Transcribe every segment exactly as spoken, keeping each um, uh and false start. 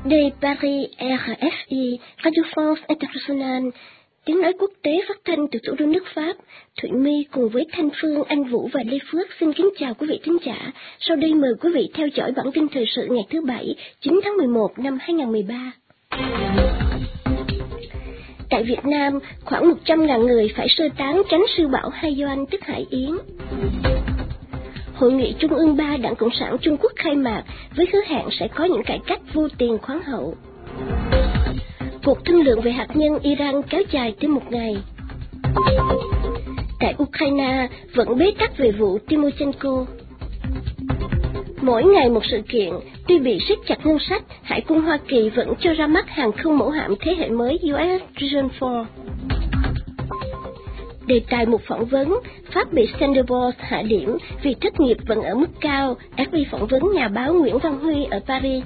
De Paris, R F I, Radio France Internationale, tiếng nói quốc tế phát thanh từ thủ đô nước Pháp. Thụy My cùng với Thanh Phương, Anh Vũ và Lê Phước xin kính chào quý vị thính giả. Sau đây mời quý vị theo dõi bản tin thời sự ngày thứ Bảy, chín tháng mười một năm hai nghìn không trăm mười ba. Tại Việt Nam, khoảng một trăm nghìn người phải sơ tán tránh siêu bão Haiyan tức Hải Yến. Hội nghị Trung ương ba Đảng Cộng sản Trung Quốc khai mạc với hứa hẹn sẽ có những cải cách vô tiền khoáng hậu. Cuộc thương lượng về hạt nhân Iran kéo dài tới một ngày. Tại Ukraine vẫn bế tắc về vụ Timoshenko. Mỗi ngày một sự kiện, tuy bị siết chặt ngân sách, Hải quân Hoa Kỳ vẫn cho ra mắt hàng không mẫu hạm thế hệ mới u ét Vision bốn. Đề tài một phỏng vấn, Pháp bị Standard and Poor's hạ điểm vì thất nghiệp vẫn ở mức cao, ép pê phỏng vấn nhà báo Nguyễn Văn Huy ở Paris.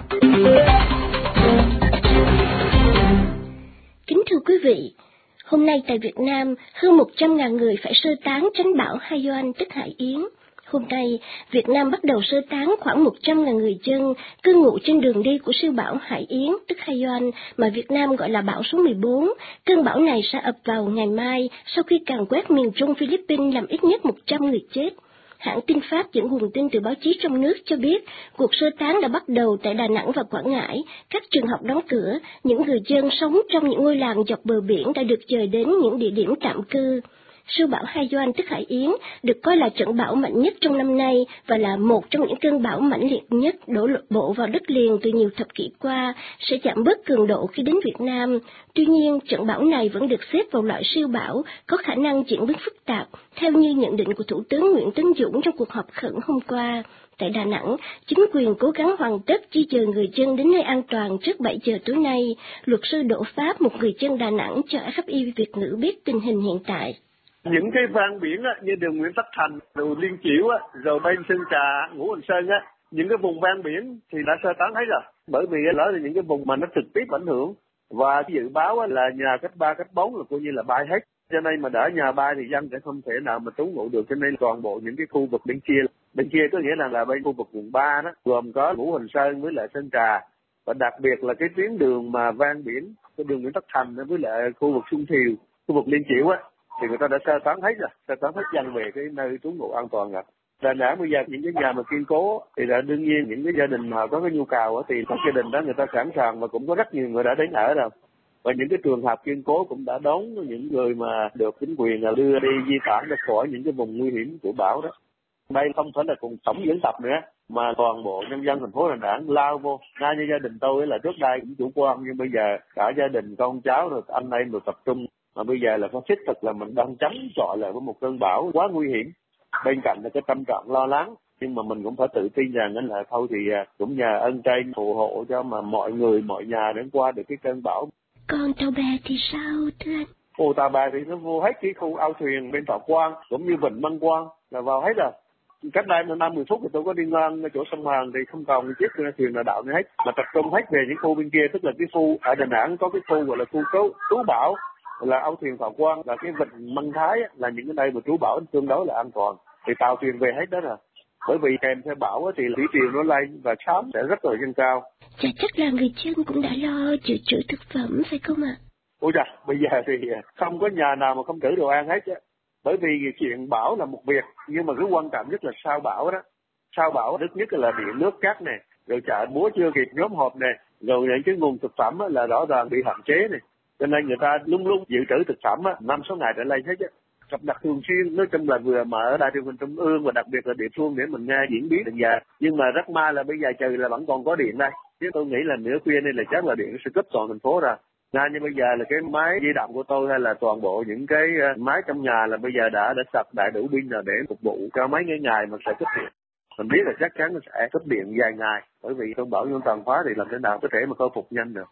Kính thưa quý vị, hôm nay tại Việt Nam, hơn một trăm nghìn người phải sơ tán tránh bão Haiyan tức Hải Yến. Hôm nay, Việt Nam bắt đầu sơ tán khoảng một trăm nghìn người dân cư ngụ trên đường đi của siêu bão Hải Yến tức Haiyan mà Việt Nam gọi là bão số mười bốn. Cơn bão này sẽ ập vào ngày mai sau khi càn quét miền trung Philippines làm ít nhất một trăm người chết. Hãng tin Pháp dẫn nguồn tin từ báo chí trong nước cho biết cuộc sơ tán đã bắt đầu tại Đà Nẵng và Quảng Ngãi, các trường học đóng cửa, những người dân sống trong những ngôi làng dọc bờ biển đã được dời đến những địa điểm tạm cư. Siêu bão Haiyan tức Hải Yến được coi là trận bão mạnh nhất trong năm nay và là một trong những cơn bão mãnh liệt nhất đổ bộ vào đất liền từ nhiều thập kỷ qua, sẽ giảm bớt cường độ khi đến Việt Nam. Tuy nhiên, trận bão này vẫn được xếp vào loại siêu bão có khả năng diễn biến phức tạp, theo như nhận định của Thủ tướng Nguyễn Tấn Dũng trong cuộc họp khẩn hôm qua. Tại Đà Nẵng, chính quyền cố gắng hoàn tất di dời người dân đến nơi an toàn trước bảy giờ tối nay. Luật sư Đỗ Pháp, một người dân Đà Nẵng, cho ép i Việt ngữ biết tình hình hiện tại. Những cái ven biển á, như đường Nguyễn Tất Thành, rồi Liên Chiểu á, rồi bên Sơn Trà, Ngũ Hành Sơn á, những cái vùng ven biển thì đã sơ tán hết rồi. Bởi vì đó là những cái vùng mà nó trực tiếp ảnh hưởng và dự báo á, là nhà cấp ba, cấp bốn là coi như là bay hết. Cho nên mà đỡ nhà bay thì dân sẽ không thể nào mà trú ngụ được, cho nên toàn bộ những cái khu vực bên kia, bên kia có nghĩa là là bên khu vực quận ba đó, gồm có Ngũ Hành Sơn với lại Sơn Trà và đặc biệt là cái tuyến đường mà ven biển, cái đường Nguyễn Tất Thành với lại khu vực Xuân Thiều, khu vực Liên Chiểu á. Thì người ta đã sơ tán hết rồi, sơ tán hết dân về cái nơi trú ngụ an toàn rồi. Đà Nẵng bây giờ những cái nhà mà kiên cố thì là đương nhiên những cái gia đình mà có cái nhu cầu thì các gia đình đó người ta sẵn sàng và cũng có rất nhiều người đã đến ở rồi. Và những cái trường hợp kiên cố cũng đã đón những người mà được chính quyền đưa đi di tản ra khỏi những cái vùng nguy hiểm của bão đó. Đây không phải là cùng tổng diễn tập nữa mà toàn bộ nhân dân thành phố Đà Nẵng lao vô. Ngay như gia đình tôi là trước đây cũng chủ quan nhưng bây giờ cả gia đình con cháu rồi anh em được tập trung. Mà bây giờ là có thiết thực là mình đang chống chọi lại với một cơn bão quá nguy hiểm. Bên cạnh là cái tâm trạng lo lắng, nhưng mà mình cũng phải tự tin rằng là thôi thì cũng nhờ ơn trên phù hộ cho mà mọi người, mọi nhà đến qua được cái cơn bão. Còn tàu bè thì sao thưa anh? Ồ, tàu bè thì nó vô hết cái khu ao thuyền bên Thọ Quang, cũng như Vịnh Măng Quang là vào hết rồi. Cách đây năm mười phút thì tôi có đi ngang chỗ sông Hàn thì không còn chiếc thuyền nào đậu nữa hết, mà tập trung hết về những khu bên kia, tức là cái khu ở Đà Nẵng có cái khu gọi là khu cứu, cứu bão, là âu thuyền Thọ Quang, là cái vịnh Măng Thái là những cái nơi mà trú bão tương đối là an toàn, thì tàu thuyền về hết đó rồi. Bởi vì kèm theo bão thì thủy triều nó lên và sóng sẽ rất là dâng cao. Chà, chắc là người dân cũng đã lo dự trữ thực phẩm phải không ạ? Ôi dạ, bây giờ thì không có nhà nào mà không trữ đồ ăn hết á. Bởi vì chuyện bão là một việc, nhưng mà cái quan trọng nhất là sau bão đó. Sau bão rất nhất là điện nước cát này, rồi chợ búa chưa kịp nhóm họp này, rồi những cái nguồn thực phẩm là rõ ràng bị hạn chế này. Cho nên người ta luôn luôn dự trữ thực phẩm á, năm sáu ngày trở lên hết á. Cập nhật thường xuyên, nói chung là vừa mở đài truyền hình trung ương và đặc biệt là địa phương để mình nghe diễn biến từng giờ. Nhưng mà rất may là bây giờ trừ là vẫn còn có điện đây. Chứ tôi nghĩ là nửa khuya này là chắc là điện sẽ cúp toàn thành phố rồi. Ngay như bây giờ là cái máy di động của tôi hay là toàn bộ những cái máy trong nhà là bây giờ đã đã sập đại đủ pin rồi để phục vụ cho mấy ngày ngày mà sẽ cúp điện. Mình biết là chắc chắn nó sẽ cúp điện vài ngày, bởi vì cơn bão nhân tàn phá thì làm thế nào có thể mà khôi phục nhanh được.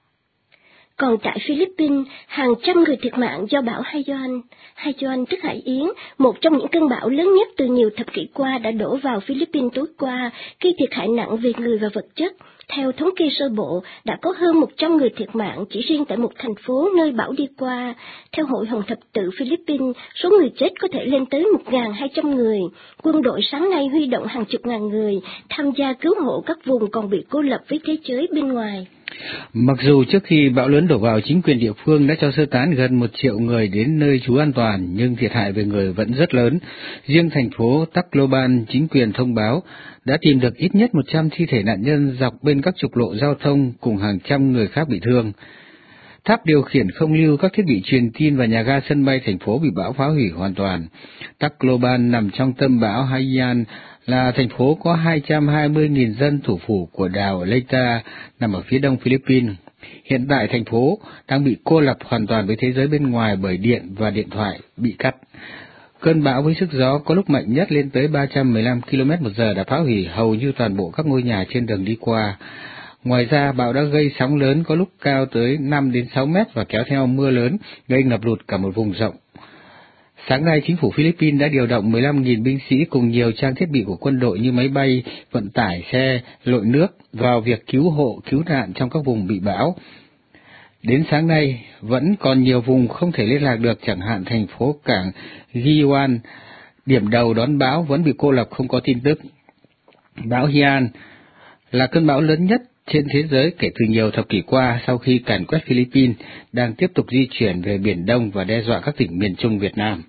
Còn tại Philippines, hàng trăm người thiệt mạng do bão Haiyan. Haiyan tức Hải Yến, một trong những cơn bão lớn nhất từ nhiều thập kỷ qua đã đổ vào Philippines tối qua, gây thiệt hại nặng về người và vật chất. Theo thống kê sơ bộ, đã có hơn một trăm người thiệt mạng chỉ riêng tại một thành phố nơi bão đi qua. Theo Hội Hồng Thập tự Philippines, số người chết có thể lên tới một nghìn hai trăm người. Quân đội sáng nay huy động hàng chục ngàn người tham gia cứu hộ các vùng còn bị cô lập với thế giới bên ngoài. Mặc dù trước khi bão lớn đổ vào, chính quyền địa phương đã cho sơ tán gần một triệu người đến nơi trú an toàn, nhưng thiệt hại về người vẫn rất lớn. Riêng thành phố Tacloban, chính quyền thông báo đã tìm được ít nhất một trăm thi thể nạn nhân dọc bên các trục lộ giao thông cùng hàng trăm người khác bị thương. Tháp điều khiển không lưu, các thiết bị truyền tin và nhà ga sân bay thành phố bị bão phá hủy hoàn toàn. Tacloban nằm trong tâm bão Haiyan, là thành phố có hai trăm hai mươi nghìn dân, thủ phủ của đảo Leyte, nằm ở phía đông Philippines. Hiện tại thành phố đang bị cô lập hoàn toàn với thế giới bên ngoài bởi điện và điện thoại bị cắt. Cơn bão với sức gió có lúc mạnh nhất lên tới ba trăm mười lăm ki lô mét một giờ đã phá hủy hầu như toàn bộ các ngôi nhà trên đường đi qua. Ngoài ra, bão đã gây sóng lớn có lúc cao tới năm đến sáu mét và kéo theo mưa lớn, gây ngập lụt cả một vùng rộng. Sáng nay, chính phủ Philippines đã điều động mười lăm nghìn binh sĩ cùng nhiều trang thiết bị của quân đội như máy bay, vận tải, xe, lội nước vào việc cứu hộ, cứu nạn trong các vùng bị bão. Đến sáng nay, vẫn còn nhiều vùng không thể liên lạc được, chẳng hạn thành phố cảng Guiuan, điểm đầu đón bão vẫn bị cô lập không có tin tức. Bão Haiyan là cơn bão lớn nhất trên thế giới kể từ nhiều thập kỷ qua sau khi càn quét Philippines, đang tiếp tục di chuyển về Biển Đông và đe dọa các tỉnh miền Trung Việt Nam.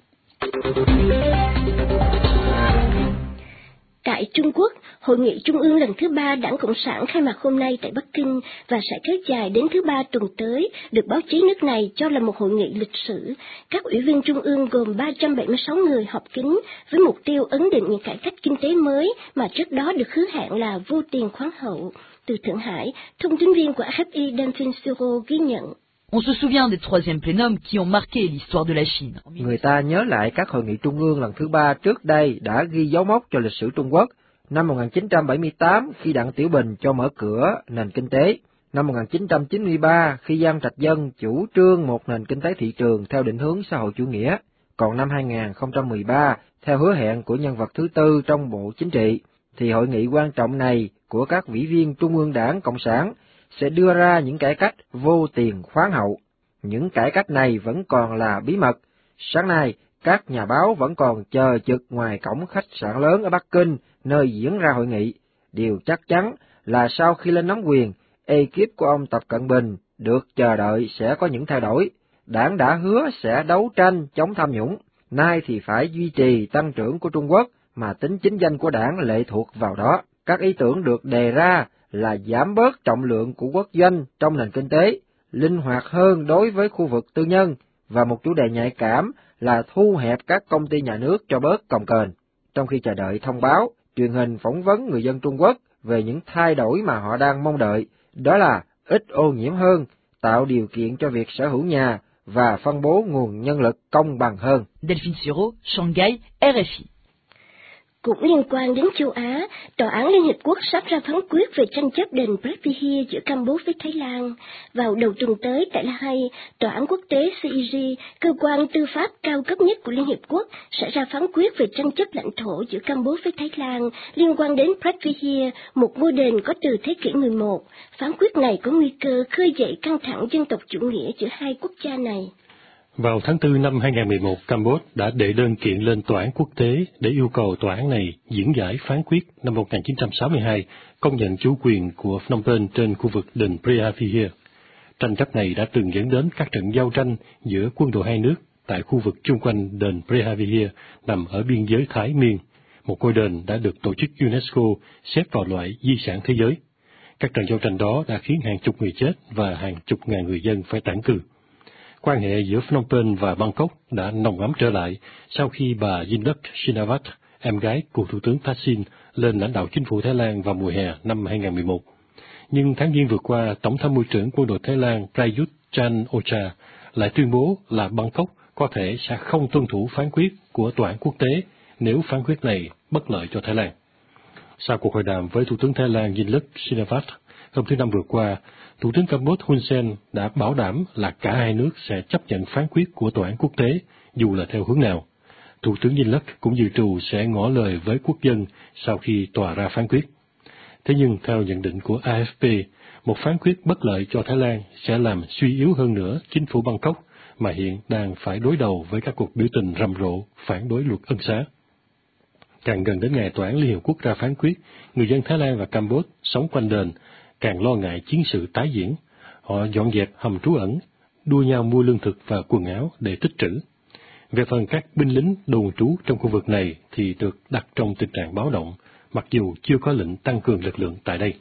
Tại Trung Quốc, Hội nghị Trung ương lần thứ ba Đảng Cộng sản khai mạc hôm nay tại Bắc Kinh và sẽ kéo dài đến thứ ba tuần tới, được báo chí nước này cho là một hội nghị lịch sử. Các ủy viên Trung ương gồm ba trăm bảy mươi sáu người họp kín với mục tiêu ấn định những cải cách kinh tế mới mà trước đó được hứa hẹn là vô tiền khoáng hậu. Từ Thượng Hải, thông tin viên của a ép pê Delphine Siro ghi nhận. On se souvient des troisième plénums qui ont marqué l'histoire de la Chine. Người ta nhớ lại các hội nghị trung ương lần thứ ba trước đây đã ghi dấu mốc cho lịch sử Trung Quốc. Năm một nghìn chín trăm bảy mươi tám, khi Đặng Tiểu Bình cho mở cửa nền kinh tế. Năm một nghìn chín trăm chín mươi ba, khi Giang Trạch Dân chủ trương một nền kinh tế thị trường theo định hướng xã hội chủ nghĩa. Còn năm hai nghìn không trăm mười ba, theo hứa hẹn của nhân vật thứ tư trong Bộ Chính trị, thì hội nghị quan trọng này của các ủy viên Trung ương Đảng Cộng sản sẽ đưa ra những cải cách vô tiền khoáng hậu. Những cải cách này vẫn còn là bí mật. Sáng nay, các nhà báo vẫn còn chờ trực ngoài cổng khách sạn lớn ở Bắc Kinh, nơi diễn ra hội nghị. Điều chắc chắn là sau khi lên nắm quyền, ekip của ông Tập Cận Bình được chờ đợi sẽ có những thay đổi. Đảng đã hứa sẽ đấu tranh chống tham nhũng, nay thì phải duy trì tăng trưởng của Trung Quốc mà tính chính danh của đảng lệ thuộc vào đó. Các ý tưởng được đề ra là giảm bớt trọng lượng của quốc doanh trong nền kinh tế, linh hoạt hơn đối với khu vực tư nhân, và một chủ đề nhạy cảm là thu hẹp các công ty nhà nước cho bớt cồng kềnh. Trong khi chờ đợi thông báo, truyền hình phỏng vấn người dân Trung Quốc về những thay đổi mà họ đang mong đợi, đó là ít ô nhiễm hơn, tạo điều kiện cho việc sở hữu nhà và phân bố nguồn nhân lực công bằng hơn. Delphine Siro, Shanghai, rờ ép i. Cũng liên quan đến châu Á, Tòa án Liên Hiệp Quốc sắp ra phán quyết về tranh chấp đền Prapihia giữa Campuchia với Thái Lan. Vào đầu tuần tới tại La Hay, Tòa án Quốc tế xê i giê, cơ quan tư pháp cao cấp nhất của Liên Hiệp Quốc, sẽ ra phán quyết về tranh chấp lãnh thổ giữa Campuchia với Thái Lan liên quan đến Prapihia, một ngôi đền có từ thế kỷ mười một. Phán quyết này có nguy cơ khơi dậy căng thẳng dân tộc chủ nghĩa giữa hai quốc gia này. Vào tháng tư năm hai nghìn không trăm mười một, Campuchia đã đệ đơn kiện lên tòa án quốc tế để yêu cầu tòa án này diễn giải phán quyết năm một nghìn chín trăm sáu mươi hai công nhận chủ quyền của Phnom Penh trên khu vực đền Preah-Vihear. Tranh chấp này đã từng dẫn đến các trận giao tranh giữa quân đội hai nước tại khu vực chung quanh đền Preah-Vihear nằm ở biên giới Thái Miên, một ngôi đền đã được tổ chức UNESCO xếp vào loại di sản thế giới. Các trận giao tranh đó đã khiến hàng chục người chết và hàng chục ngàn người dân phải tản cư. Quan hệ giữa Phnom Penh và Bangkok đã nồng ấm trở lại sau khi bà Yingluck Shinawatra, em gái của Thủ tướng Thaksin, lên lãnh đạo chính phủ Thái Lan vào mùa hè năm hai nghìn không trăm mười một. Nhưng tháng Giêng vừa qua, Tổng tham mưu trưởng quân đội Thái Lan Prayut Chan-o-cha lại tuyên bố là Bangkok có thể sẽ không tuân thủ phán quyết của tòa án quốc tế nếu phán quyết này bất lợi cho Thái Lan. Sau cuộc hội đàm với Thủ tướng Thái Lan Yingluck Shinawatra hôm thứ Năm vừa qua, Thủ tướng Campuchia Hun Sen đã bảo đảm là cả hai nước sẽ chấp nhận phán quyết của tòa án quốc tế, dù là theo hướng nào. Thủ tướng Yingluck cũng dự trù sẽ ngỏ lời với quốc dân sau khi tòa ra phán quyết. Thế nhưng theo nhận định của a ép pê, một phán quyết bất lợi cho Thái Lan sẽ làm suy yếu hơn nữa chính phủ Bangkok mà hiện đang phải đối đầu với các cuộc biểu tình rầm rộ phản đối luật ân xá. Càng gần đến ngày Tòa án Liên Hiệp Quốc ra phán quyết, người dân Thái Lan và Campuchia sống quanh đền càng lo ngại chiến sự tái diễn. Họ dọn dẹp hầm trú ẩn, đua nhau mua lương thực và quần áo để tích trữ. Về phần các binh lính đồn trú trong khu vực này thì được đặt trong tình trạng báo động, mặc dù chưa có lệnh tăng cường lực lượng tại đây.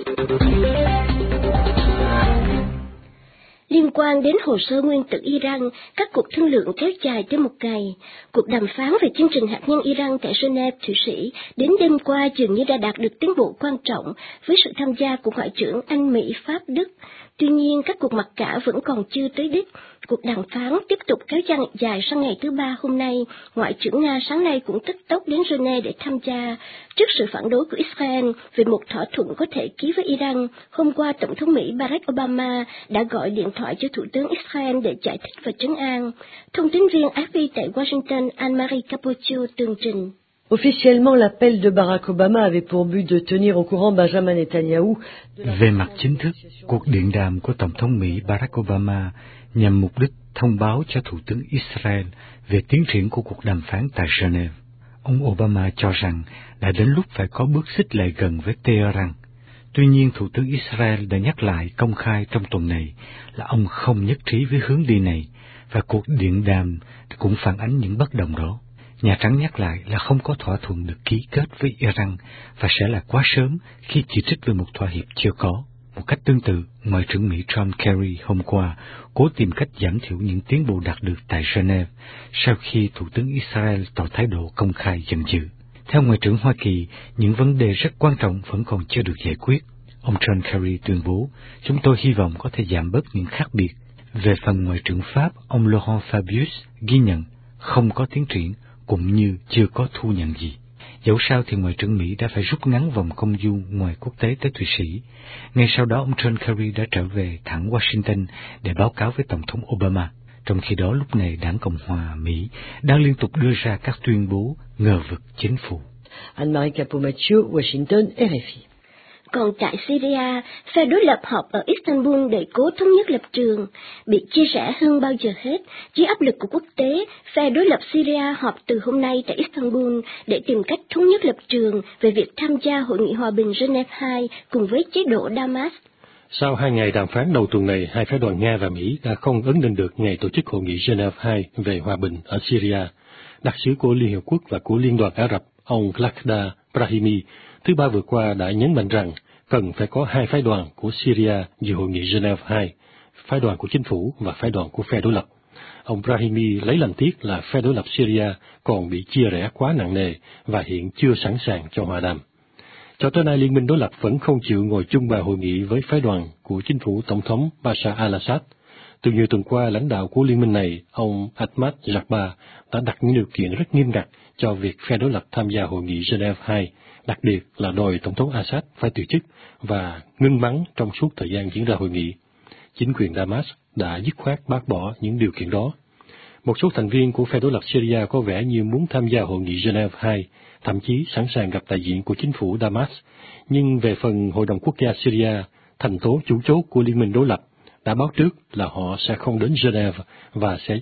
Liên quan đến hồ sơ nguyên tử Iran, các cuộc thương lượng kéo dài tới một ngày. Cuộc đàm phán về chương trình hạt nhân Iran tại Geneva, Thụy Sĩ, đến đêm qua dường như đã đạt được tiến bộ quan trọng với sự tham gia của Ngoại trưởng Anh, Mỹ, Pháp, Đức. Tuy nhiên, các cuộc mặc cả vẫn còn chưa tới đích. Cuộc đàm phán tiếp tục kéo dài sang ngày thứ ba hôm nay. Ngoại trưởng Nga sáng nay cũng tức tốc đến Geneva để tham gia. Trước sự phản đối của Israel về một thỏa thuận có thể ký với Iran, hôm qua Tổng thống Mỹ Barack Obama đã gọi điện thoại cho Thủ tướng Israel để giải thích và trấn an. Thông tin viên a ép pê tại Washington Anne-Marie Capoccio tường trình. Officiellement, l'appel de Barack Obama avait pour but de tenir au courant Benjamin Netanyahu. Về mặt chính thức, cuộc điện đàm của Tổng thống Mỹ Barack Obama nhằm mục đích thông báo cho Thủ tướng Israel về tiến triển của cuộc đàm phán tại Geneva. Ông Obama cho rằng đã đến lúc phải có bước xích lại gần với Tehran. Tuy nhiên, Thủ tướng Israel đã nhắc lại công khai trong tuần này là ông không nhất trí với hướng đi này, và cuộc điện đàm cũng phản ánh những bất đồng đó. Nhà Trắng nhắc lại là không có thỏa thuận được ký kết với Iran và sẽ là quá sớm khi chỉ trích về một thỏa hiệp chưa có. Một cách tương tự, Ngoại trưởng Mỹ John Kerry hôm qua cố tìm cách giảm thiểu những tiến bộ đạt được tại Geneva sau khi Thủ tướng Israel tỏ thái độ công khai giận dữ. Theo Ngoại trưởng Hoa Kỳ, những vấn đề rất quan trọng vẫn còn chưa được giải quyết. Ông John Kerry tuyên bố, chúng tôi hy vọng có thể giảm bớt những khác biệt. Về phần Ngoại trưởng Pháp, ông Laurent Fabius ghi nhận không có tiến triển cũng như chưa có thu nhận gì. Dẫu sao thì Ngoại trưởng Mỹ đã phải rút ngắn vòng công du ngoài quốc tế tới Thụy Sĩ. Ngay sau đó, ông John Kerry đã trở về thẳng Washington để báo cáo với Tổng thống Obama. Trong khi đó, lúc này Đảng Cộng hòa Mỹ đang liên tục đưa ra các tuyên bố ngờ vực chính phủ. Anne-Marie Capoccio, Washington, R F I. Còn tại Syria, phe đối lập họp ở Istanbul để cố thống nhất lập trường. Bị chia rẽ hơn bao giờ hết, dưới áp lực của quốc tế, phe đối lập Syria họp từ hôm nay tại Istanbul để tìm cách thống nhất lập trường về việc tham gia Hội nghị Hòa bình Geneva hai cùng với chế độ Damas. Sau hai ngày đàm phán đầu tuần này, hai phái đoàn Nga và Mỹ đã không ấn định được ngày tổ chức Hội nghị Geneva hai về hòa bình ở Syria. Đặc sứ của Liên Hiệp Quốc và của Liên đoàn Ả Rập, ông Lakhdar Brahimi, thứ ba vừa qua đã nhấn mạnh rằng cần phải có hai phái đoàn của Syria dự Hội nghị Geneva hai, phái đoàn của chính phủ và phái đoàn của phe đối lập. Ông Brahimi lấy làm tiếc là phe đối lập Syria còn bị chia rẽ quá nặng nề và hiện chưa sẵn sàng cho hòa đàm. Cho tới nay, Liên minh đối lập vẫn không chịu ngồi chung bàn hội nghị với phái đoàn của chính phủ Tổng thống Bashar al-Assad. Từ nhiều tuần qua, lãnh đạo của liên minh này, ông Ahmad Jabbar, đã đặt những điều kiện rất nghiêm ngặt cho việc phe đối lập tham gia Hội nghị Geneva hai, đặc biệt là đòi Tổng thống Assad phải từ chức và ngưng bắn trong suốt thời gian diễn ra hội nghị. Chính quyền Damas đã dứt khoát bác bỏ những điều kiện đó. Một số thành viên của phe đối lập Syria có vẻ như muốn tham gia Hội nghị Geneva hai, thậm chí sẵn sàng gặp đại diện của chính phủ Damas, nhưng về phần Hội đồng Quốc gia Syria, thành tố chủ chốt của liên minh đối lập, đã báo trước là họ sẽ không đến Geneva và sẽ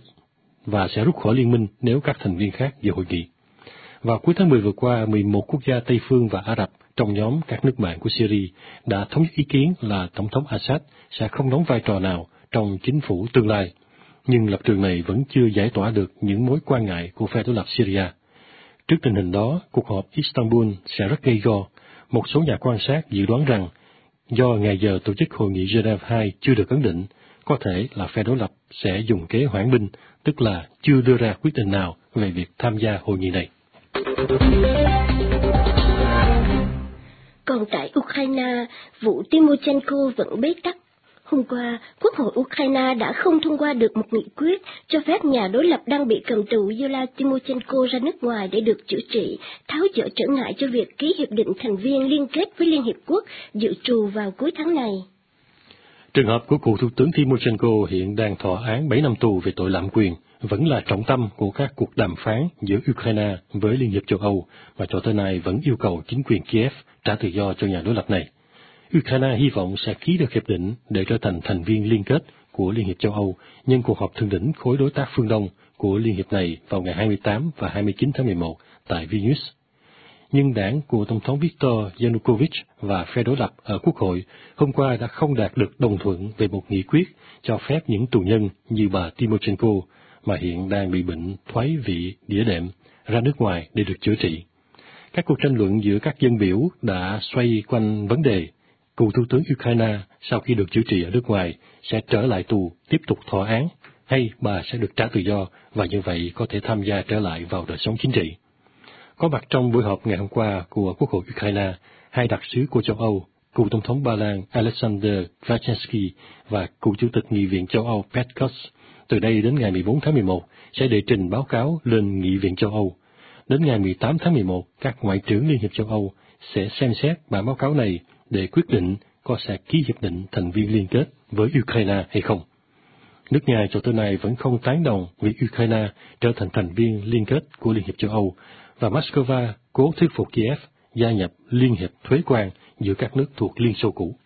và sẽ rút khỏi liên minh nếu các thành viên khác dự hội nghị. Vào cuối tháng mười vừa qua, mười một quốc gia Tây phương và Ả Rập trong nhóm các nước bạn của Syria đã thống nhất ý kiến là Tổng thống Assad sẽ không đóng vai trò nào trong chính phủ tương lai, nhưng lập trường này vẫn chưa giải tỏa được những mối quan ngại của phe đối lập Syria. Trước tình hình đó, cuộc họp Istanbul sẽ rất gay go. Một số nhà quan sát dự đoán rằng do ngày giờ tổ chức Hội nghị Geneva hai chưa được ấn định, có thể là phe đối lập sẽ dùng kế hoãn binh, tức là chưa đưa ra quyết định nào về việc tham gia hội nghị này. Còn tại Ukraine, vụ Tymoshenko vẫn bế tắc. Hôm qua, Quốc hội Ukraine đã không thông qua được một nghị quyết cho phép nhà đối lập đang bị cầm tù Yulia Tymoshenko ra nước ngoài để được chữa trị, tháo dỡ trở ngại cho việc ký hiệp định thành viên liên kết với Liên Hiệp Quốc dự trù vào cuối tháng này. Trường hợp của cựu Thủ tướng Tymoshenko hiện đang thọ án bảy năm tù về tội lạm quyền vẫn là trọng tâm của các cuộc đàm phán giữa Ukraine với Liên hiệp châu Âu, và cho tới nay vẫn yêu cầu chính quyền Kiev trả tự do cho nhà đối lập này. Ukraine hy vọng sẽ ký được hiệp định để trở thành thành viên liên kết của Liên hiệp châu Âu nhân cuộc họp thượng đỉnh khối đối tác phương Đông của Liên hiệp này vào ngày hai mươi tám và hai mươi chín tháng mười một tại Vilnius. Nhưng đảng của Tổng thống Viktor Yanukovych và phe đối lập ở Quốc hội hôm qua đã không đạt được đồng thuận về một nghị quyết cho phép những tù nhân như bà Tymoshenko, mà hiện đang bị bệnh thoái vị đĩa đệm, ra nước ngoài để được chữa trị. Các cuộc tranh luận giữa các dân biểu đã xoay quanh vấn đề cựu Thủ tướng Ukraine sau khi được chữa trị ở nước ngoài sẽ trở lại tù tiếp tục thọ án, hay bà sẽ được trả tự do và như vậy có thể tham gia trở lại vào đời sống chính trị. Có mặt trong buổi họp ngày hôm qua của Quốc hội Ukraine, hai đặc sứ của châu Âu, cựu Tổng thống Ba Lan Alexander Kwaśniewski và cựu Chủ tịch Nghị viện châu Âu Pat Cox, từ đây đến ngày mười bốn tháng mười một sẽ đệ trình báo cáo lên Nghị viện châu Âu. Đến ngày mười tám tháng mười một, các ngoại trưởng Liên hiệp châu Âu sẽ xem xét bản báo cáo này để quyết định có sẽ ký hiệp định thành viên liên kết với Ukraine hay không. Nước Nga cho tới nay vẫn không tán đồng việc Ukraine trở thành thành viên liên kết của Liên hiệp châu Âu, và Moscow cố thuyết phục Kiev gia nhập Liên hiệp thuế quan giữa các nước thuộc Liên Xô cũ.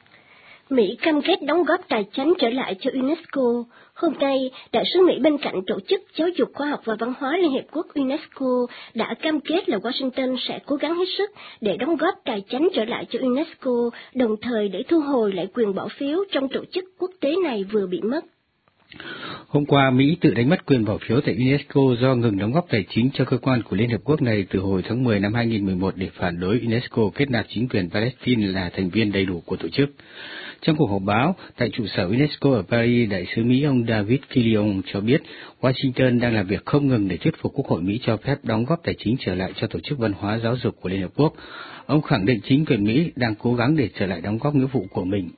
Mỹ cam kết đóng góp tài chính trở lại cho UNESCO. Hôm nay, đại sứ Mỹ bên cạnh Tổ chức Giáo dục Khoa học và Văn hóa Liên Hiệp Quốc UNESCO đã cam kết là Washington sẽ cố gắng hết sức để đóng góp tài chính trở lại cho UNESCO, đồng thời để thu hồi lại quyền bỏ phiếu trong tổ chức quốc tế này vừa bị mất. Hôm qua, Mỹ tự đánh mất quyền bỏ phiếu tại UNESCO do ngừng đóng góp tài chính cho cơ quan của Liên Hợp Quốc này từ hồi tháng mười năm hai nghìn mười một để phản đối UNESCO kết nạp chính quyền Palestine là thành viên đầy đủ của tổ chức. Trong cuộc họp báo tại trụ sở UNESCO ở Paris, đại sứ Mỹ ông David Killion cho biết Washington đang làm việc không ngừng để thuyết phục Quốc hội Mỹ cho phép đóng góp tài chính trở lại cho tổ chức văn hóa giáo dục của Liên Hợp Quốc. Ông khẳng định chính quyền Mỹ đang cố gắng để trở lại đóng góp nghĩa vụ của mình.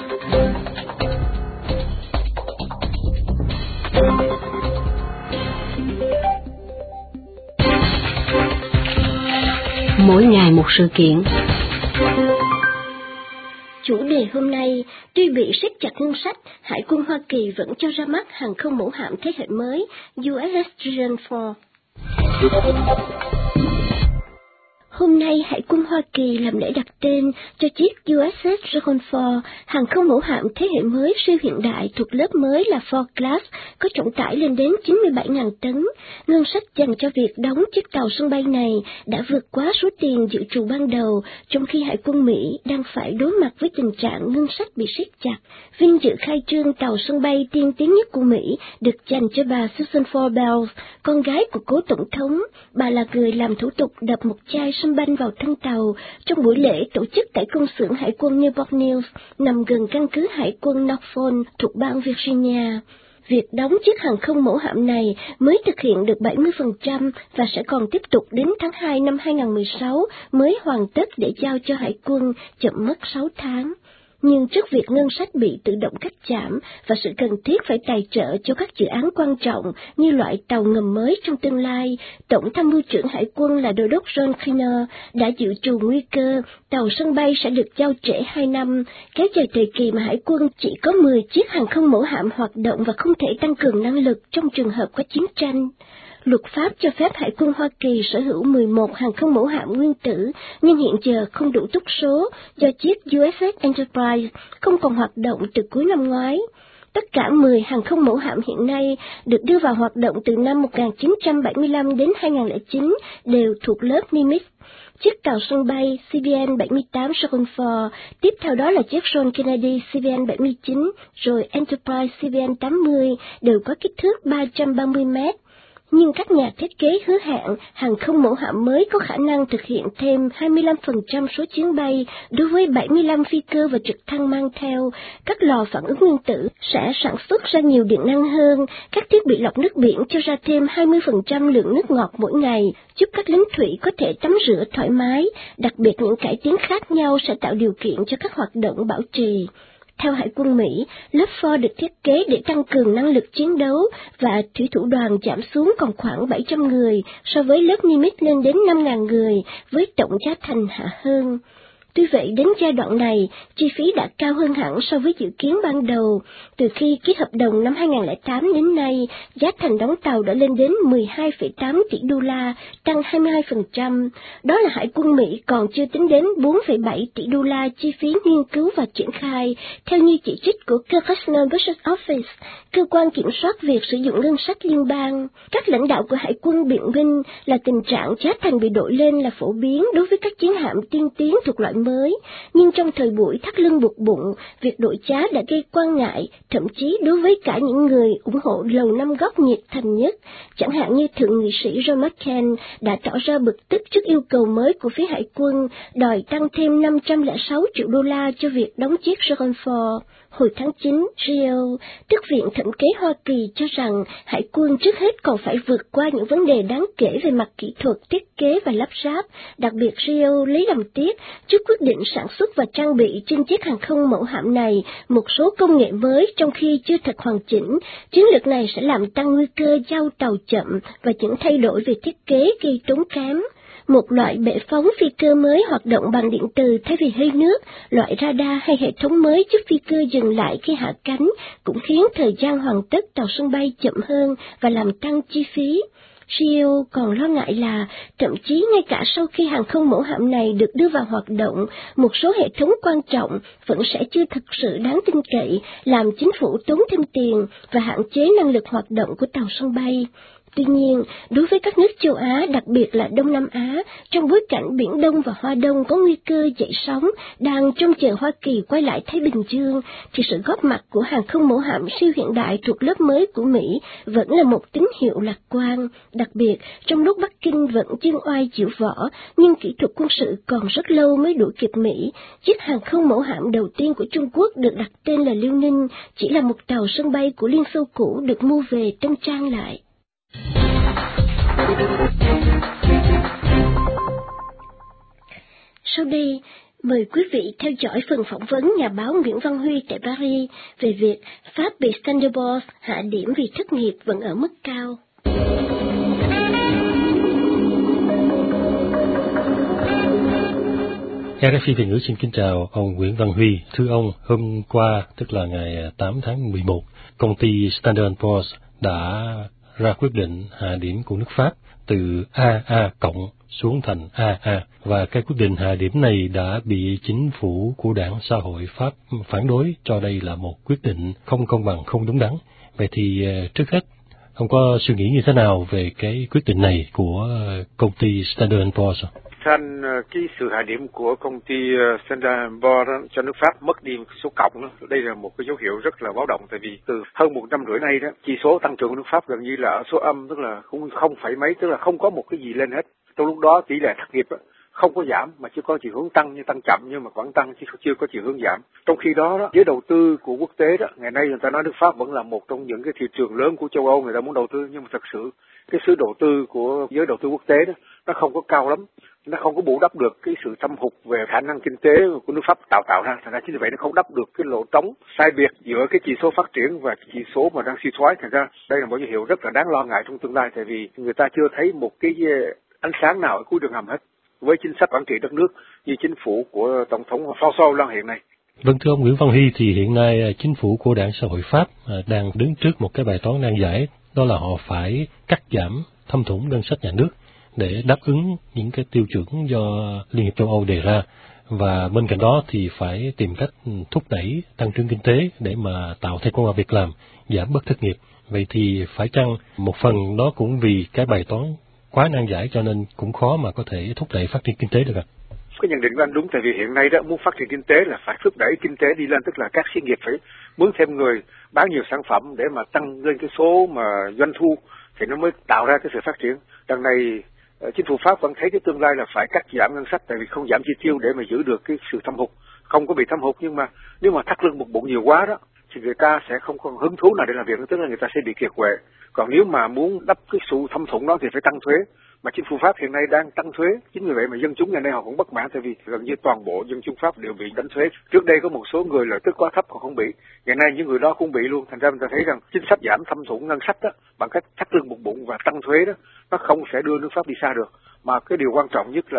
Mỗi ngày một sự kiện. Chủ đề hôm nay, tuy bị siết chặt ngân sách, Hải quân Hoa Kỳ vẫn cho ra mắt hàng không mẫu hạm thế hệ mới u ét ét Giant bốn. Hôm nay, Hải quân Hoa Kỳ làm lễ đặt tên cho chiếc u ét ét Giant bốn, hàng không mẫu hạm thế hệ mới siêu hiện đại thuộc lớp mới là Ford Class, có trọng tải lên đến chín mươi bảy nghìn tấn. Ngân sách dành cho việc đóng chiếc tàu sân bay này đã vượt quá số tiền dự trù ban đầu, trong khi Hải quân Mỹ đang phải đối mặt với tình trạng ngân sách bị siết chặt. Vinh dự khai trương tàu sân bay tiên tiến nhất của Mỹ được dành cho bà Susan Forbes, con gái của cố tổng thống. Bà là người làm thủ tục đập một chai sân banh vào thân tàu trong buổi lễ tổ chức tại công xưởng Hải quân Newport News, nằm gần căn cứ Hải quân Norfolk thuộc bang Virginia. Việc đóng chiếc hàng không mẫu hạm này mới thực hiện được bảy mươi phần trăm và sẽ còn tiếp tục đến tháng hai năm hai nghìn không trăm mười sáu mới hoàn tất để giao cho Hải quân, chậm mất sáu tháng. Nhưng trước việc ngân sách bị tự động cắt giảm và sự cần thiết phải tài trợ cho các dự án quan trọng như loại tàu ngầm mới trong tương lai, Tổng tham mưu trưởng Hải quân là Đô đốc John Kinner đã dự trù nguy cơ tàu sân bay sẽ được giao trễ hai năm, kéo dài thời kỳ mà Hải quân chỉ có mười chiếc hàng không mẫu hạm hoạt động và không thể tăng cường năng lực trong trường hợp có chiến tranh. Luật pháp cho phép Hải quân Hoa Kỳ sở hữu mười một hàng không mẫu hạm nguyên tử, nhưng hiện giờ không đủ túc số do chiếc u ét ét Enterprise không còn hoạt động từ cuối năm ngoái. Tất cả mười hàng không mẫu hạm hiện nay được đưa vào hoạt động từ năm một nghìn chín trăm bảy mươi lăm đến hai nghìn không trăm lẻ chín đều thuộc lớp Nimitz. Chiếc tàu sân bay C V N bảy mươi tám Giant bốn, tiếp theo đó là chiếc John Kennedy C V N bảy mươi chín, rồi Enterprise C V N tám mươi đều có kích thước ba trăm ba mươi mét. Nhưng các nhà thiết kế hứa hẹn hàng không mẫu hạm mới có khả năng thực hiện thêm hai mươi lăm phần trăm số chuyến bay đối với bảy mươi lăm phi cơ và trực thăng mang theo. Các lò phản ứng nguyên tử sẽ sản xuất ra nhiều điện năng hơn, các thiết bị lọc nước biển cho ra thêm hai mươi phần trăm lượng nước ngọt mỗi ngày, giúp các lính thủy có thể tắm rửa thoải mái, đặc biệt những cải tiến khác nhau sẽ tạo điều kiện cho các hoạt động bảo trì. Theo Hải quân Mỹ, lớp Ford được thiết kế để tăng cường năng lực chiến đấu và thủy thủ đoàn giảm xuống còn khoảng bảy trăm người so với lớp Nimitz lên đến năm nghìn người với tổng giá thành hạ hơn. Tuy vậy, đến giai đoạn này, chi phí đã cao hơn hẳn so với dự kiến ban đầu. Từ khi ký hợp đồng năm hai nghìn không trăm lẻ tám đến nay, giá thành đóng tàu đã lên đến mười hai phẩy tám tỷ đô la, tăng hai mươi hai phần trăm. Đó là Hải quân Mỹ còn chưa tính đến bốn phẩy bảy tỷ đô la chi phí nghiên cứu và triển khai, theo như chỉ trích của Congressional Budget Office, cơ quan kiểm soát việc sử dụng ngân sách liên bang. Các lãnh đạo của Hải quân biện minh là tình trạng giá thành bị đội lên là phổ biến đối với các chiến hạm tiên tiến thuộc loại mới, nhưng trong thời buổi thắt lưng buộc bụng, việc đội giá đã gây quan ngại, thậm chí đối với cả những người ủng hộ Lầu Năm Góc nhiệt thành nhất, chẳng hạn như Thượng nghị sĩ John McCain đã tỏ ra bực tức trước yêu cầu mới của phía Hải quân, đòi tăng thêm năm trăm lẻ sáu triệu đô la cho việc đóng chiếc Sherman. Hồi tháng chín, giê e o, tức Viện Thẩm kế Hoa Kỳ cho rằng Hải quân trước hết còn phải vượt qua những vấn đề đáng kể về mặt kỹ thuật, thiết kế và lắp ráp. Đặc biệt, giê e o lấy làm tiếc trước quyết định sản xuất và trang bị trên chiếc hàng không mẫu hạm này một số công nghệ mới trong khi chưa thật hoàn chỉnh. Chiến lược này sẽ làm tăng nguy cơ giao tàu chậm và những thay đổi về thiết kế gây tốn kém. Một loại bệ phóng phi cơ mới hoạt động bằng điện từ thay vì hơi nước, loại radar hay hệ thống mới giúp phi cơ dừng lại khi hạ cánh cũng khiến thời gian hoàn tất tàu sân bay chậm hơn và làm tăng chi phí. giê e o còn lo ngại là, thậm chí ngay cả sau khi hàng không mẫu hạm này được đưa vào hoạt động, một số hệ thống quan trọng vẫn sẽ chưa thực sự đáng tin cậy, làm chính phủ tốn thêm tiền và hạn chế năng lực hoạt động của tàu sân bay. Tuy nhiên, đối với các nước châu Á, đặc biệt là Đông Nam Á, trong bối cảnh Biển Đông và Hoa Đông có nguy cơ dậy sóng đang trông chờ Hoa Kỳ quay lại Thái Bình Dương, thì sự góp mặt của hàng không mẫu hạm siêu hiện đại thuộc lớp mới của Mỹ vẫn là một tín hiệu lạc quan. Đặc biệt, trong lúc Bắc Kinh vẫn dương oai chịu võ, nhưng kỹ thuật quân sự còn rất lâu mới đuổi kịp Mỹ. Chiếc hàng không mẫu hạm đầu tiên của Trung Quốc được đặt tên là Liêu Ninh, chỉ là một tàu sân bay của Liên Xô cũ được mua về tân trang lại. Sau đây, mời quý vị theo dõi phần phỏng vấn nhà báo Nguyễn Văn Huy tại Paris về việc Pháp bị Standard and Poor's hạ điểm vì thất nghiệp vẫn ở mức cao. rờ ép pê Việt ngữ xin kính chào ông Nguyễn Văn Huy. Thưa ông, hôm qua, tức là ngày tám tháng mười một, công ty Standard and Poor's đã ra quyết định hạ điểm của nước Pháp từ a a cộng xuống thành a a, và cái quyết định hạ điểm này đã bị chính phủ của Đảng Xã hội Pháp phản đối, cho đây là một quyết định không công bằng, không đúng đắn. Vậy thì trước hết, ông có suy nghĩ như thế nào về cái quyết định này của công ty Standard and Poor's? Thành cái sự hạ điểm của công ty Standard and Poor's cho nước Pháp mất đi số cộng đó. Đây là một cái dấu hiệu rất là báo động, tại vì từ hơn một năm rưỡi nay đó, chỉ số tăng trưởng của nước Pháp gần như là ở số âm, tức là cũng không phải mấy, tức là không có một cái gì lên hết. Trong lúc đó tỷ lệ thất nghiệp đó, không có giảm mà chỉ có chiều hướng tăng, như tăng chậm nhưng mà vẫn tăng chứ chưa có chiều hướng giảm. Trong khi đó, đó giới đầu tư của quốc tế đó, ngày nay người ta nói nước Pháp vẫn là một trong những cái thị trường lớn của châu Âu, người ta muốn đầu tư, nhưng mà thật sự cái sự đầu tư của giới đầu tư quốc tế đó nó không có cao lắm, nó không có bù đắp được cái sự thâm hụt về khả năng kinh tế của nước Pháp tạo tạo ra, thành ra chính vì vậy nó không đắp được cái lỗ trống sai biệt giữa cái chỉ số phát triển và cái chỉ số mà đang suy thoái. Thành ra đây là một dấu hiệu rất là đáng lo ngại trong tương lai, tại vì người ta chưa thấy một cái ánh sáng nào ở cuối đường hầm hết với chính sách quản trị đất nước như chính phủ của tổng thống François Hollande hiện nay. Vâng, thưa ông Nguyễn Văn Huy, thì hiện nay chính phủ của Đảng Xã hội Pháp đang đứng trước một cái bài toán nan giải, đó là họ phải cắt giảm thâm thủng ngân sách nhà nước để đáp ứng những cái tiêu chuẩn do Liên hiệp châu Âu đề ra, và bên cạnh đó thì phải tìm cách thúc đẩy tăng trưởng kinh tế để mà tạo thêm công ăn việc làm, giảm bớt thất nghiệp. Vậy thì phải chăng một phần đó cũng vì cái bài toán quá nan giải cho nên cũng khó mà có thể thúc đẩy phát triển kinh tế được ạ? Cái nhận định của anh đúng, tại vì hiện nay đó muốn phát triển kinh tế là phải thúc đẩy kinh tế đi lên, tức là các xí nghiệp phải mướn thêm người, bán nhiều sản phẩm để mà tăng lên cái số mà doanh thu thì nó mới tạo ra cái sự phát triển. Đằng này chính phủ Pháp vẫn thấy cái tương lai là phải cắt giảm ngân sách, tại vì không giảm chi tiêu để mà giữ được cái sự thâm hụt, không có bị thâm hụt, nhưng mà nếu mà thắt lưng buộc bụng nhiều quá đó thì người ta sẽ không còn hứng thú nào để làm việc, tức là người ta sẽ bị kiệt quệ. Còn nếu mà muốn đắp cái sự thâm thủng đó thì phải tăng thuế, mà chính phủ Pháp hiện nay đang tăng thuế, chính vì vậy mà dân chúng ngày nay họ cũng bất mãn, tại vì gần như toàn bộ dân chúng Pháp đều bị đánh thuế. Trước đây có một số người lợi tức quá thấp còn không bị, ngày nay những người đó cũng bị luôn. Thành ra người ta thấy rằng chính sách giảm thâm thủng ngân sách đó bằng cách thắt lưng buộc bụng và tăng thuế đó, nó không sẽ đưa nước Pháp đi xa được. Mà cái điều quan trọng nhất là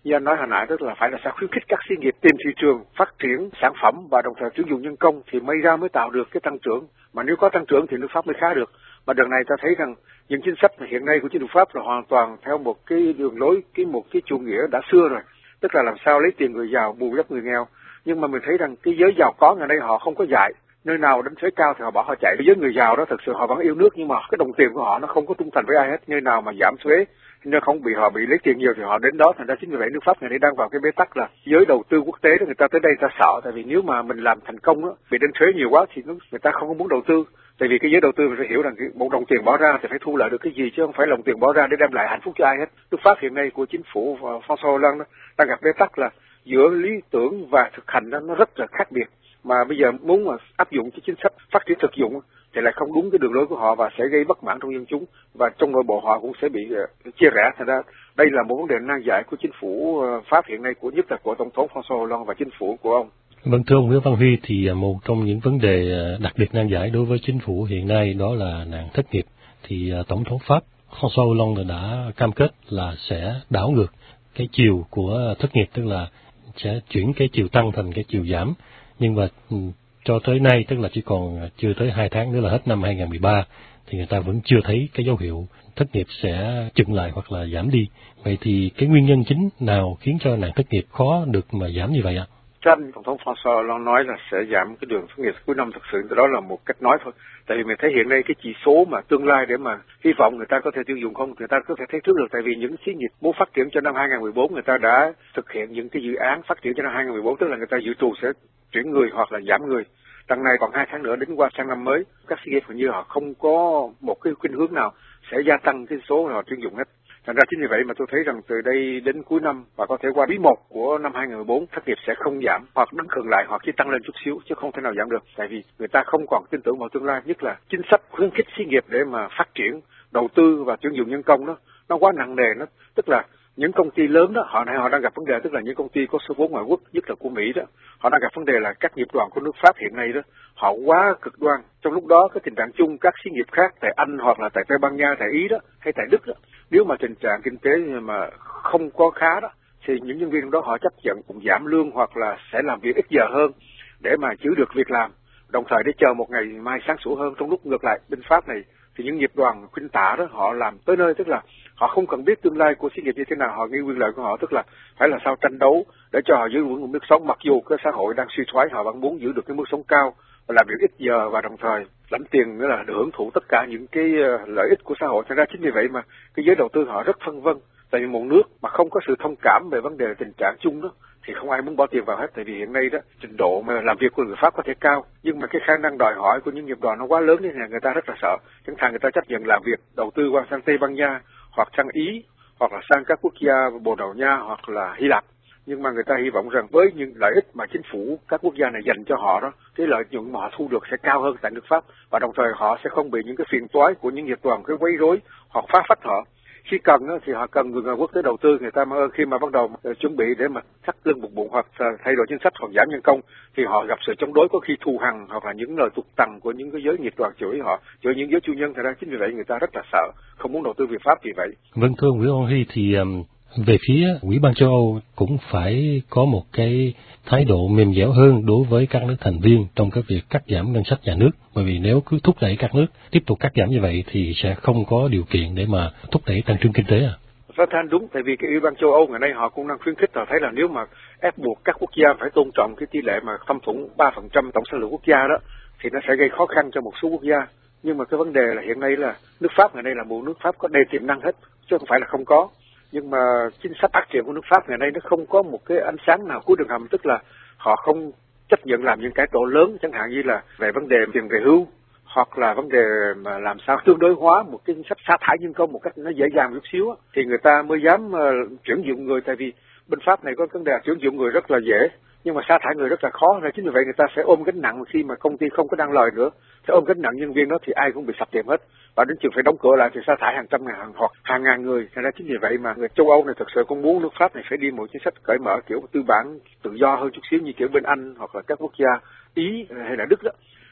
như anh nói hồi nãy, tức là phải là sao khuyến khích các xí nghiệp tìm thị trường, phát triển sản phẩm và đồng thời tuyển dụng nhân công thì may ra mới tạo được cái tăng trưởng. Mà nếu có tăng trưởng thì nước Pháp mới khá được. Mà đợt này ta thấy rằng những chính sách hiện nay của chính phủ Pháp là hoàn toàn theo một cái đường lối, cái một cái chủ nghĩa đã xưa rồi, tức là làm sao lấy tiền người giàu bù đắp người nghèo. Nhưng mà mình thấy rằng cái giới giàu có ngày nay họ không có dạy, nơi nào đánh thuế cao thì họ bỏ họ chạy. Với người giàu đó thực sự họ vẫn yêu nước, nhưng mà cái đồng tiền của họ nó không có trung thành với ai hết. Nơi nào mà giảm thuế, nếu không bị họ bị lấy tiền nhiều thì họ đến đó. Thành ra chính vì vậy nước Pháp ngày nay đang vào cái bế tắc là giới đầu tư quốc tế đó, người ta tới đây ta sợ, tại vì nếu mà mình làm thành công đó, bị đánh thuế nhiều quá thì người ta không có muốn đầu tư. Tại vì cái giới đầu tư mình phải hiểu rằng một đồng tiền bỏ ra thì phải thu lại được cái gì, chứ không phải đồng tiền bỏ ra để đem lại hạnh phúc cho ai hết. Nước Pháp hiện nay của chính phủ François Hollande đang gặp bế tắc là giữa lý tưởng và thực hành đó, nó rất là khác biệt. Mà bây giờ muốn mà áp dụng cái chính sách phát triển thực dụng thì lại không đúng cái đường lối của họ và sẽ gây bất mãn trong dân chúng, và trong nội bộ họ cũng sẽ bị uh, chia rẽ. Thành ra đây là một vấn đề nan giải của chính phủ uh, Pháp hiện nay, của nhất là của tổng thống François Hollande và chính phủ của ông. Vâng, thưa ông Nguyễn Văn Huy, thì một trong những vấn đề đặc biệt nan giải đối với chính phủ hiện nay đó là nạn thất nghiệp. Thì uh, tổng thống Pháp François Hollande đã cam kết là sẽ đảo ngược cái chiều của thất nghiệp, tức là sẽ chuyển cái chiều tăng thành cái chiều giảm. Nhưng mà cho tới nay, tức là chỉ còn chưa tới hai tháng nữa là hết năm hai không một ba, thì người ta vẫn chưa thấy cái dấu hiệu thất nghiệp sẽ chững lại hoặc là giảm đi. Vậy thì cái nguyên nhân chính nào khiến cho nạn thất nghiệp khó được mà giảm như vậy ạ? Tranh tổng thống François Hollande nói là sẽ giảm cái đường thất nghiệp cuối năm, thực sự đó là một cách nói thôi. Tại vì mình thấy hiện nay cái chỉ số mà tương lai để mà hy vọng người ta có thể tiêu dùng không, người ta có thể thấy trước được. Tại vì những xí nghiệp muốn phát triển cho năm hai không một bốn, người ta đã thực hiện những cái dự án phát triển cho năm hai không một bốn, tức là người ta dự trù sẽ chuyển người hoặc là giảm người. Đằng này còn hai tháng nữa đến qua sang năm mới, các xí nghiệp hình như họ không có một cái khuynh hướng nào sẽ gia tăng cái số họ tuyển dụng hết. Thành ra chính vì vậy mà tôi thấy rằng từ đây đến cuối năm và có thể qua quý một của năm hai không một bốn, thất nghiệp sẽ không giảm hoặc đứng khựng lại hoặc chỉ tăng lên chút xíu, chứ không thể nào giảm được. Tại vì người ta không còn tin tưởng vào tương lai, nhất là chính sách khuyến khích xí nghiệp để mà phát triển, đầu tư và tuyển dụng nhân công đó nó quá nặng nề. Nó tức là những công ty lớn đó, họ này họ đang gặp vấn đề, tức là những công ty có số vốn ngoại quốc, nhất là của Mỹ đó, họ đang gặp vấn đề là các nghiệp đoàn của nước Pháp hiện nay đó, họ quá cực đoan. Trong lúc đó cái tình trạng chung các xí nghiệp khác tại Anh hoặc là tại Tây Ban Nha, tại Ý đó, hay tại Đức đó, nếu mà tình trạng kinh tế mà không có khá đó, thì những nhân viên đó họ chấp nhận cũng giảm lương hoặc là sẽ làm việc ít giờ hơn để mà giữ được việc làm, đồng thời để chờ một ngày mai sáng sủa hơn. Trong lúc ngược lại bên Pháp này thì những nghiệp đoàn khuynh tả đó họ làm tới nơi, tức là họ không cần biết tương lai của xí nghiệp như thế nào, họ nghĩ quyền lợi của họ, tức là phải là sao tranh đấu để cho họ giữ vững một mức sống, mặc dù cái xã hội đang suy thoái họ vẫn muốn giữ được cái mức sống cao và làm việc ít giờ và đồng thời lãnh tiền, nữa là được hưởng thụ tất cả những cái lợi ích của xã hội. Cho nên chính vì vậy mà cái giới đầu tư họ rất phân vân, tại vì một nước mà không có sự thông cảm về vấn đề tình trạng chung đó thì không ai muốn bỏ tiền vào hết. Tại vì hiện nay đó trình độ mà làm việc của người Pháp có thể cao, nhưng mà cái khả năng đòi hỏi của những nghiệp đoàn nó quá lớn nên là người ta rất là sợ. Chẳng hạn người ta chấp nhận làm việc đầu tư qua sang Tây Ban Nha hoặc sang Ý hoặc là sang các quốc gia Bồ Đào Nha hoặc là Hy Lạp, nhưng mà người ta hy vọng rằng với những lợi ích mà chính phủ các quốc gia này dành cho họ đó, cái lợi nhuận mà họ thu được sẽ cao hơn tại nước Pháp, và đồng thời họ sẽ không bị những cái phiền toái của những nghiệp đoàn cái quấy rối hoặc phá phách họ. Khi cần thì họ cần người ngoại quốc tới đầu tư, người ta mà khi mà bắt đầu chuẩn bị để mà thắt lưng buộc bụng hoặc thay đổi chính sách hoặc giảm nhân công thì họ gặp sự chống đối, có khi thù hằn hoặc là những lời tục tằn của những cái giới nghiệp đoàn chửi họ, chửi những giới chủ nhân. Thật ra chính vì vậy người ta rất là sợ, không muốn đầu tư Việt Pháp vì vậy. Vâng, thưa Nguyễn Văn Huy, thì um, về phía Ủy ban châu Âu cũng phải có một cái thái độ mềm dẻo hơn đối với các nước thành viên trong cái việc cắt giảm ngân sách nhà nước, bởi vì nếu cứ thúc đẩy các nước tiếp tục cắt giảm như vậy thì sẽ không có điều kiện để mà thúc đẩy tăng trưởng kinh tế à? Phát thanh đúng, tại vì cái Ủy ban châu Âu ngày nay họ cũng đang khuyến khích, họ thấy là nếu mà ép buộc các quốc gia phải tôn trọng cái tỷ lệ mà thâm thủng ba phần trăm tổng sản lượng quốc gia đó thì nó sẽ gây khó khăn cho một số quốc gia. Nhưng mà cái vấn đề là hiện nay là nước Pháp ngày nay là một nước Pháp có đầy tiềm năng hết, chứ không phải là không có. Nhưng mà chính sách phát triển của nước Pháp ngày nay nó không có một cái ánh sáng nào cuối đường hầm, tức là họ không chấp nhận làm những cái tổ lớn, chẳng hạn như là về vấn đề tiền về hưu hoặc là vấn đề mà làm sao tương đối hóa một cái chính sách sa thải nhân công một cách nó dễ dàng chút xíu thì người ta mới dám uh, tuyển dụng người. Tại vì bên Pháp này có vấn đề tuyển dụng người rất là dễ, nhưng mà sa thải người rất là khó. Nên chính vì vậy người ta sẽ ôm gánh nặng khi mà công ty không có đang lời nữa, sẽ ôm gánh nặng nhân viên đó thì ai cũng bị sập tiệm hết, và đến chừng phải đóng cửa lại thì sa thải hàng trăm ngàn hàng, hoặc hàng ngàn người. Thành ra chính vì vậy mà người châu Âu này thực sự cũng muốn nước Pháp này phải đi một chính sách cởi mở kiểu tư bản tự do hơn chút xíu như kiểu bên Anh hoặc là các quốc gia Ý hay là Đức đó.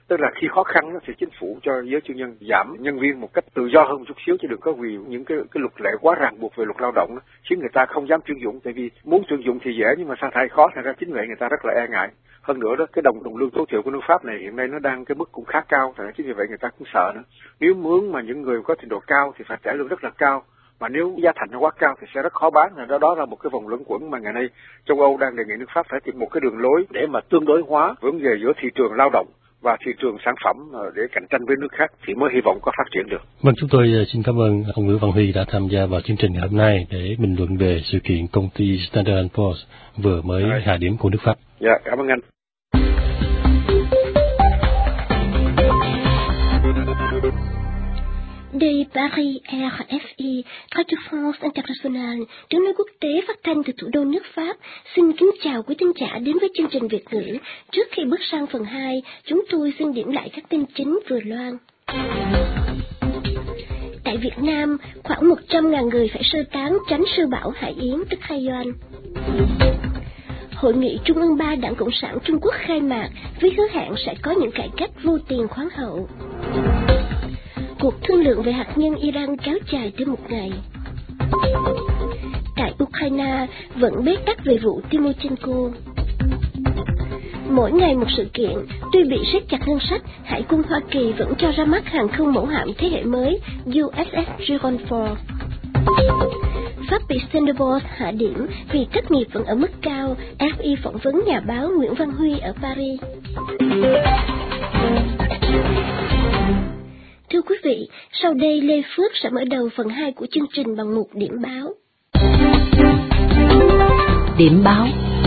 Tức là khi khó khăn đó, thì chính phủ cho giới chuyên nhân giảm nhân viên một cách tự do hơn một chút xíu, chứ đừng có vì những cái cái luật lệ quá ràng buộc về luật lao động đó, khiến người ta không dám tuyển dụng. Tại vì muốn tuyển dụng thì dễ nhưng mà sa thải khó, thành ra chính vậy người ta rất là e ngại. Hơn nữa đó, cái đồng đồng lương tối thiểu của nước Pháp này hiện nay nó đang cái mức cũng khá cao, thành ra chính vì vậy người ta cũng sợ nữa. Nếu mướn mà những người có trình độ cao thì phải trả lương rất là cao, mà nếu giá thành nó quá cao thì sẽ rất khó bán. Đó đó là một cái vòng luẩn quẩn mà ngày nay châu Âu đang đề nghị nước Pháp phải tìm một cái đường lối để mà tương đối hóa vấn đề giữa thị trường lao động và thị trường sản phẩm để cạnh tranh với nước khác thì mới hy vọng có phát triển được. Vâng, chúng tôi xin cảm ơn ông Nguyễn Văn Huy đã tham gia vào chương trình ngày hôm nay để bình luận về sự kiện công ty Standard and Poor's vừa mới Rồi. hạ điểm của nước Pháp. Dạ, cảm ơn anh. De Paris R F I, Radio France International, tiếng nói quốc tế phát thanh từ thủ đô nước Pháp, xin kính chào quý thính giả đến với chương trình Việt ngữ. Trước khi bước sang phần hai, chúng tôi xin điểm lại các tin chính vừa loan. Tại Việt Nam, khoảng một trăm nghìn người phải sơ tán tránh siêu bão Hải Yến tức Haiyan. Hội nghị Trung ương ba Đảng Cộng sản Trung Quốc khai mạc với hứa hẹn sẽ có những cải cách vô tiền khoáng hậu. Cuộc thương lượng về hạt nhân Iran kéo dài thêm một ngày. Tại Ukraine vẫn bế tắc về vụ Timoshenko. Mỗi ngày một sự kiện, tuy bị siết chặt ngân sách, Hải quân Hoa Kỳ vẫn cho ra mắt hàng không mẫu hạm thế hệ mới U S S Giron bốn. Pháp bị Standard and Poor's hạ điểm vì thất nghiệp vẫn ở mức cao, F I phỏng vấn nhà báo Nguyễn Văn Huy ở Paris. Thưa quý vị, sau đây Lê Phước sẽ mở đầu phần hai của chương trình bằng một điểm báo. Điểm báo.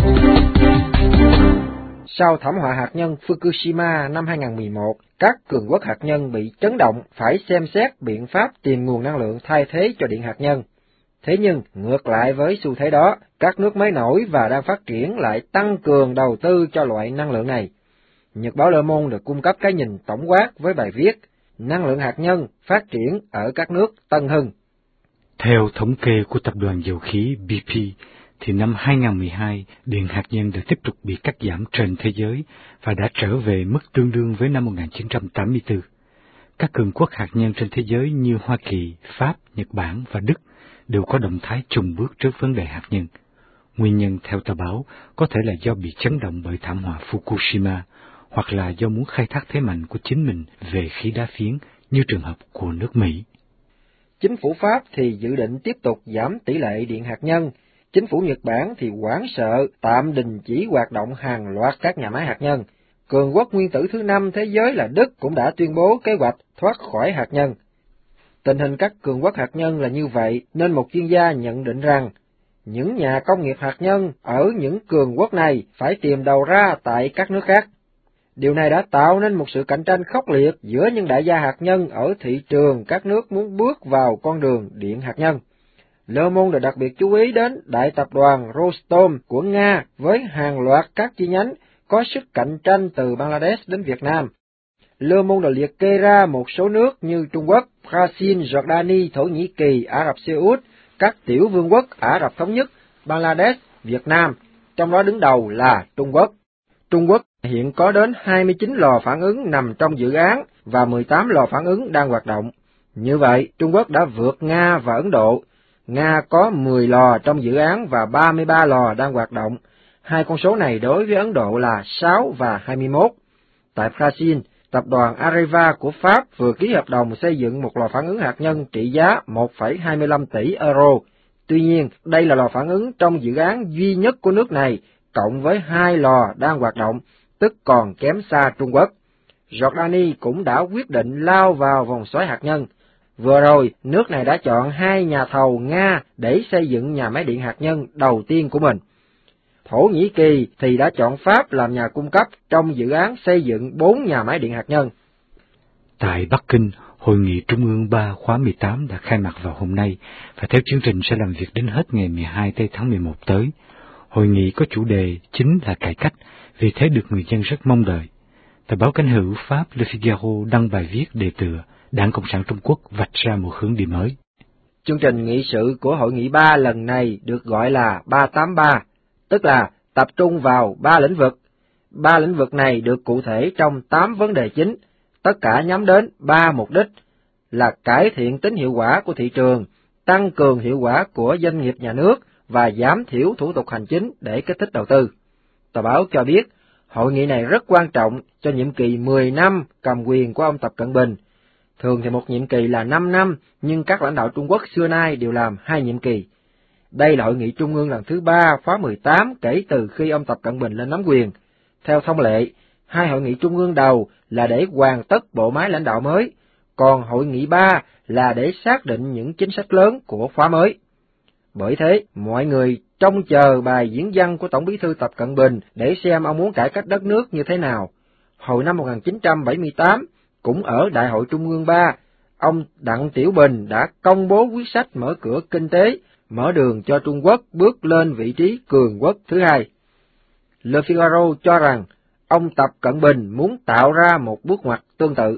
Sau thảm họa hạt nhân Fukushima năm hai không một một, các cường quốc hạt nhân bị chấn động phải xem xét biện pháp tìm nguồn năng lượng thay thế cho điện hạt nhân. Thế nhưng, ngược lại với xu thế đó, các nước mới nổi và đang phát triển lại tăng cường đầu tư cho loại năng lượng này. Nhật báo Le Monde được cung cấp cái nhìn tổng quát với bài viết Năng lượng hạt nhân phát triển ở các nước tân hưng. Theo thống kê của tập đoàn dầu khí B P, thì năm hai không một hai, điện hạt nhân đã tiếp tục bị cắt giảm trên thế giới và đã trở về mức tương đương với năm một nghìn chín trăm tám mươi tư. Các cường quốc hạt nhân trên thế giới như Hoa Kỳ, Pháp, Nhật Bản và Đức đều có động thái chùng bước trước vấn đề hạt nhân. Nguyên nhân theo tờ báo có thể là do bị chấn động bởi thảm họa Fukushima, hoặc là do muốn khai thác thế mạnh của chính mình về khí đá phiến như trường hợp của nước Mỹ. Chính phủ Pháp thì dự định tiếp tục giảm tỷ lệ điện hạt nhân. Chính phủ Nhật Bản thì hoảng sợ tạm đình chỉ hoạt động hàng loạt các nhà máy hạt nhân. Cường quốc nguyên tử thứ năm thế giới là Đức cũng đã tuyên bố kế hoạch thoát khỏi hạt nhân. Tình hình các cường quốc hạt nhân là như vậy nên một chuyên gia nhận định rằng những nhà công nghiệp hạt nhân ở những cường quốc này phải tìm đầu ra tại các nước khác. Điều này đã tạo nên một sự cạnh tranh khốc liệt giữa những đại gia hạt nhân ở thị trường các nước muốn bước vào con đường điện hạt nhân. Le Monde đặc biệt chú ý đến đại tập đoàn Rosatom của Nga với hàng loạt các chi nhánh có sức cạnh tranh từ Bangladesh đến Việt Nam. Le Monde liệt kê ra một số nước như Trung Quốc, Brazil, Jordani, Thổ Nhĩ Kỳ, Ả Rập Xê Út, các tiểu vương quốc Ả Rập Thống Nhất, Bangladesh, Việt Nam, trong đó đứng đầu là Trung Quốc. Trung Quốc hiện có đến hai mươi chín lò phản ứng nằm trong dự án và mười tám lò phản ứng đang hoạt động. Như vậy, Trung Quốc đã vượt Nga và Ấn Độ. Nga có mười lò trong dự án và ba mươi ba lò đang hoạt động. Hai con số này đối với Ấn Độ là sáu và hai mươi mốt. Tại Brazil, tập đoàn Areva của Pháp vừa ký hợp đồng xây dựng một lò phản ứng hạt nhân trị giá một phẩy hai mươi lăm tỷ euro. Tuy nhiên, đây là lò phản ứng trong dự án duy nhất của nước này, cộng với hai lò đang hoạt động, tức còn kém xa Trung Quốc. Jordani cũng đã quyết định lao vào vòng xoáy hạt nhân. Vừa rồi, nước này đã chọn hai nhà thầu Nga để xây dựng nhà máy điện hạt nhân đầu tiên của mình. Thổ Nhĩ Kỳ thì đã chọn Pháp làm nhà cung cấp trong dự án xây dựng bốn nhà máy điện hạt nhân. Tại Bắc Kinh, Hội nghị Trung ương ba khóa mười tám đã khai mạc vào hôm nay và theo chương trình sẽ làm việc đến hết ngày mười hai tháng mười một tới. Hội nghị có chủ đề chính là cải cách, vì thế được người dân rất mong đợi. Tờ báo cánh hữu Pháp Le Figaro đăng bài viết đề tựa Đảng Cộng sản Trung Quốc vạch ra một hướng đi mới. Chương trình nghị sự của Hội nghị ba lần này được gọi là ba tám ba, tức là tập trung vào ba lĩnh vực: Ba lĩnh vực này được cụ thể trong tám vấn đề chính, tất cả nhắm đến ba mục đích là cải thiện tính hiệu quả của thị trường, tăng cường hiệu quả của doanh nghiệp nhà nước và giảm thiểu thủ tục hành chính để kích thích đầu tư. Tờ báo cho biết, hội nghị này rất quan trọng cho nhiệm kỳ mười năm cầm quyền của ông Tập Cận Bình. Thường thì một nhiệm kỳ là năm năm, nhưng các lãnh đạo Trung Quốc xưa nay đều làm hai nhiệm kỳ. Đây là hội nghị trung ương lần thứ ba khóa mười tám kể từ khi ông Tập Cận Bình lên nắm quyền. Theo thông lệ, hai hội nghị trung ương đầu là để hoàn tất bộ máy lãnh đạo mới, còn hội nghị ba là để xác định những chính sách lớn của khóa mới. Bởi thế, mọi người trông chờ bài diễn văn của Tổng bí thư Tập Cận Bình để xem ông muốn cải cách đất nước như thế nào. Hồi năm một nghìn chín trăm bảy mươi tám, cũng ở Đại hội Trung ương ba, ông Đặng Tiểu Bình đã công bố quyết sách mở cửa kinh tế, mở đường cho Trung Quốc bước lên vị trí cường quốc thứ hai. Le Figaro cho rằng ông Tập Cận Bình muốn tạo ra một bước ngoặt tương tự.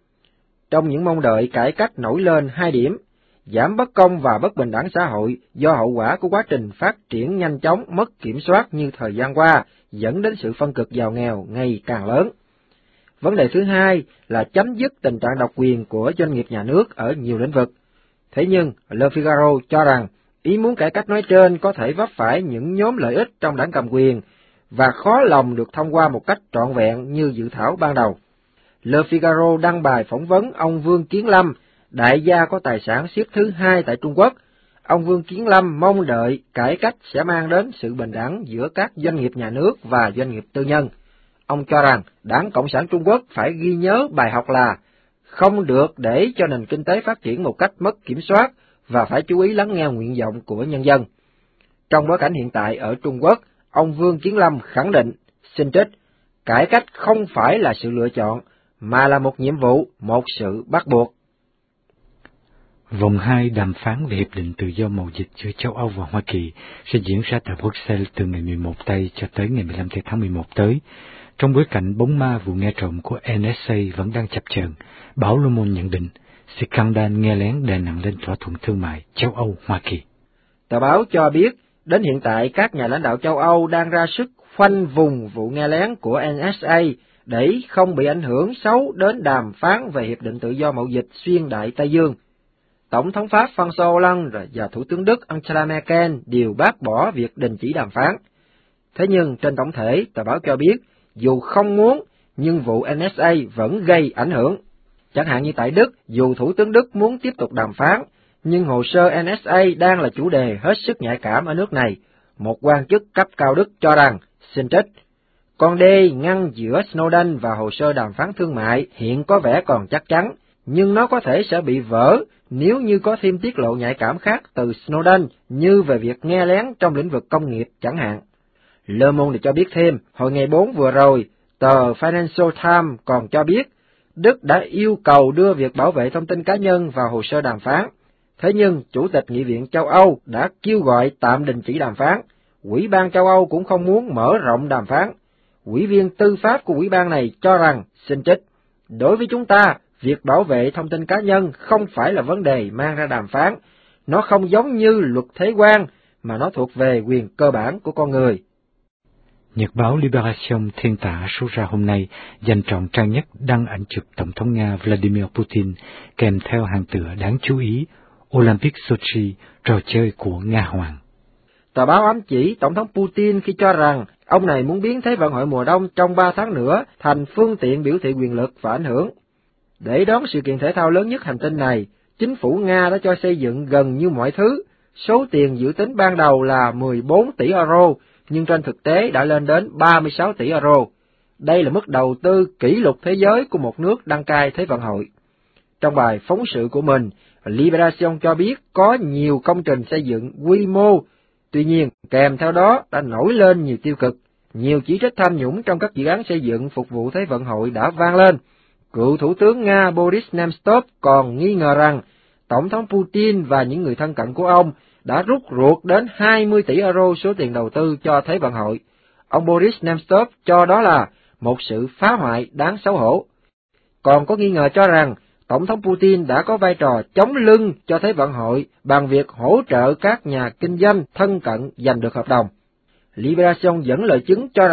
Trong những mong đợi cải cách nổi lên hai điểm, giảm bất công và bất bình đẳng xã hội do hậu quả của quá trình phát triển nhanh chóng mất kiểm soát như thời gian qua, dẫn đến sự phân cực giàu nghèo ngày càng lớn. Vấn đề thứ hai là chấm dứt tình trạng độc quyền của doanh nghiệp nhà nước ở nhiều lĩnh vực. Thế nhưng, Le Figaro cho rằng ý muốn cải cách nói trên có thể vấp phải những nhóm lợi ích trong đảng cầm quyền và khó lòng được thông qua một cách trọn vẹn như dự thảo ban đầu. Le Figaro đăng bài phỏng vấn ông Vương Kiến Lâm, đại gia có tài sản xếp thứ hai tại Trung Quốc. Ông Vương Kiến Lâm mong đợi cải cách sẽ mang đến sự bình đẳng giữa các doanh nghiệp nhà nước và doanh nghiệp tư nhân. Ông cho rằng Đảng Cộng sản Trung Quốc phải ghi nhớ bài học là không được để cho nền kinh tế phát triển một cách mất kiểm soát và phải chú ý lắng nghe nguyện vọng của nhân dân. Trong bối cảnh hiện tại ở Trung Quốc, ông Vương Kiến Lâm khẳng định, xin trích, cải cách không phải là sự lựa chọn, mà là một nhiệm vụ, một sự bắt buộc. Vòng hai đàm phán về Hiệp định Tự do Mậu Dịch giữa châu Âu và Hoa Kỳ sẽ diễn ra tại Bruxelles từ ngày mười một tây cho tới ngày mười lăm tây tháng mười một tới. Trong bối cảnh bóng ma vụ nghe trộm của en ét a vẫn đang chập chờn, báo Le Monde nhận định scandal nghe lén đè nặng lên thỏa thuận thương mại châu Âu-Hoa Kỳ. Tờ báo cho biết, đến hiện tại các nhà lãnh đạo châu Âu đang ra sức khoanh vùng vụ nghe lén của en ét a để không bị ảnh hưởng xấu đến đàm phán về Hiệp định Tự do Mậu Dịch xuyên Đại Tây Dương. Tổng thống Pháp François Hollande và Thủ tướng Đức Angela Merkel đều bác bỏ việc đình chỉ đàm phán. Thế nhưng trên tổng thể, tờ báo cho biết, dù không muốn, nhưng vụ en ét a vẫn gây ảnh hưởng. Chẳng hạn như tại Đức, dù Thủ tướng Đức muốn tiếp tục đàm phán, nhưng hồ sơ en ét a đang là chủ đề hết sức nhạy cảm ở nước này. Một quan chức cấp cao Đức cho rằng, xin trích, con đê ngăn giữa Snowden và hồ sơ đàm phán thương mại hiện có vẻ còn chắc chắn, nhưng nó có thể sẽ bị vỡ nếu như có thêm tiết lộ nhạy cảm khác từ Snowden như về việc nghe lén trong lĩnh vực công nghiệp chẳng hạn. Le Monde cho biết thêm, hồi ngày bốn vừa rồi, tờ Financial Times còn cho biết, Đức đã yêu cầu đưa việc bảo vệ thông tin cá nhân vào hồ sơ đàm phán. Thế nhưng, Chủ tịch Nghị viện châu Âu đã kêu gọi tạm đình chỉ đàm phán. Ủy ban châu Âu cũng không muốn mở rộng đàm phán. Ủy viên tư pháp của ủy ban này cho rằng, xin trích, đối với chúng ta, việc bảo vệ thông tin cá nhân không phải là vấn đề mang ra đàm phán. Nó không giống như luật thuế quan, mà nó thuộc về quyền cơ bản của con người. Nhật báo Liberation thiên tả số ra hôm nay dành trọn trang nhất đăng ảnh chụp Tổng thống Nga Vladimir Putin kèm theo hàng tựa đáng chú ý Olympic Sochi, trò chơi của Nga Hoàng. Tờ báo ám chỉ Tổng thống Putin khi cho rằng ông này muốn biến Thế vận hội mùa đông trong ba tháng nữa thành phương tiện biểu thị quyền lực và ảnh hưởng. Để đón sự kiện thể thao lớn nhất hành tinh này, chính phủ Nga đã cho xây dựng gần như mọi thứ. Số tiền dự tính ban đầu là mười bốn tỷ euro, nhưng trên thực tế đã lên đến ba mươi sáu tỷ euro. Đây là mức đầu tư kỷ lục thế giới của một nước đăng cai Thế vận hội. Trong bài phóng sự của mình, Liberation cho biết có nhiều công trình xây dựng quy mô, tuy nhiên kèm theo đó đã nổi lên nhiều tiêu cực. Nhiều chỉ trích tham nhũng trong các dự án xây dựng phục vụ Thế vận hội đã vang lên. Cựu Thủ tướng Nga Boris Nemtsov còn nghi ngờ rằng Tổng thống Putin và những người thân cận của ông đã rút ruột đến hai mươi tỷ euro số tiền đầu tư cho Thế vận hội. Ông Boris Nemtsov cho đó là một sự phá hoại đáng xấu hổ. Còn có nghi ngờ cho rằng Tổng thống Putin đã có vai trò chống lưng cho Thế vận hội bằng việc hỗ trợ các nhà kinh doanh thân cận giành được hợp đồng. Liberation dẫn lời chứng cho rằng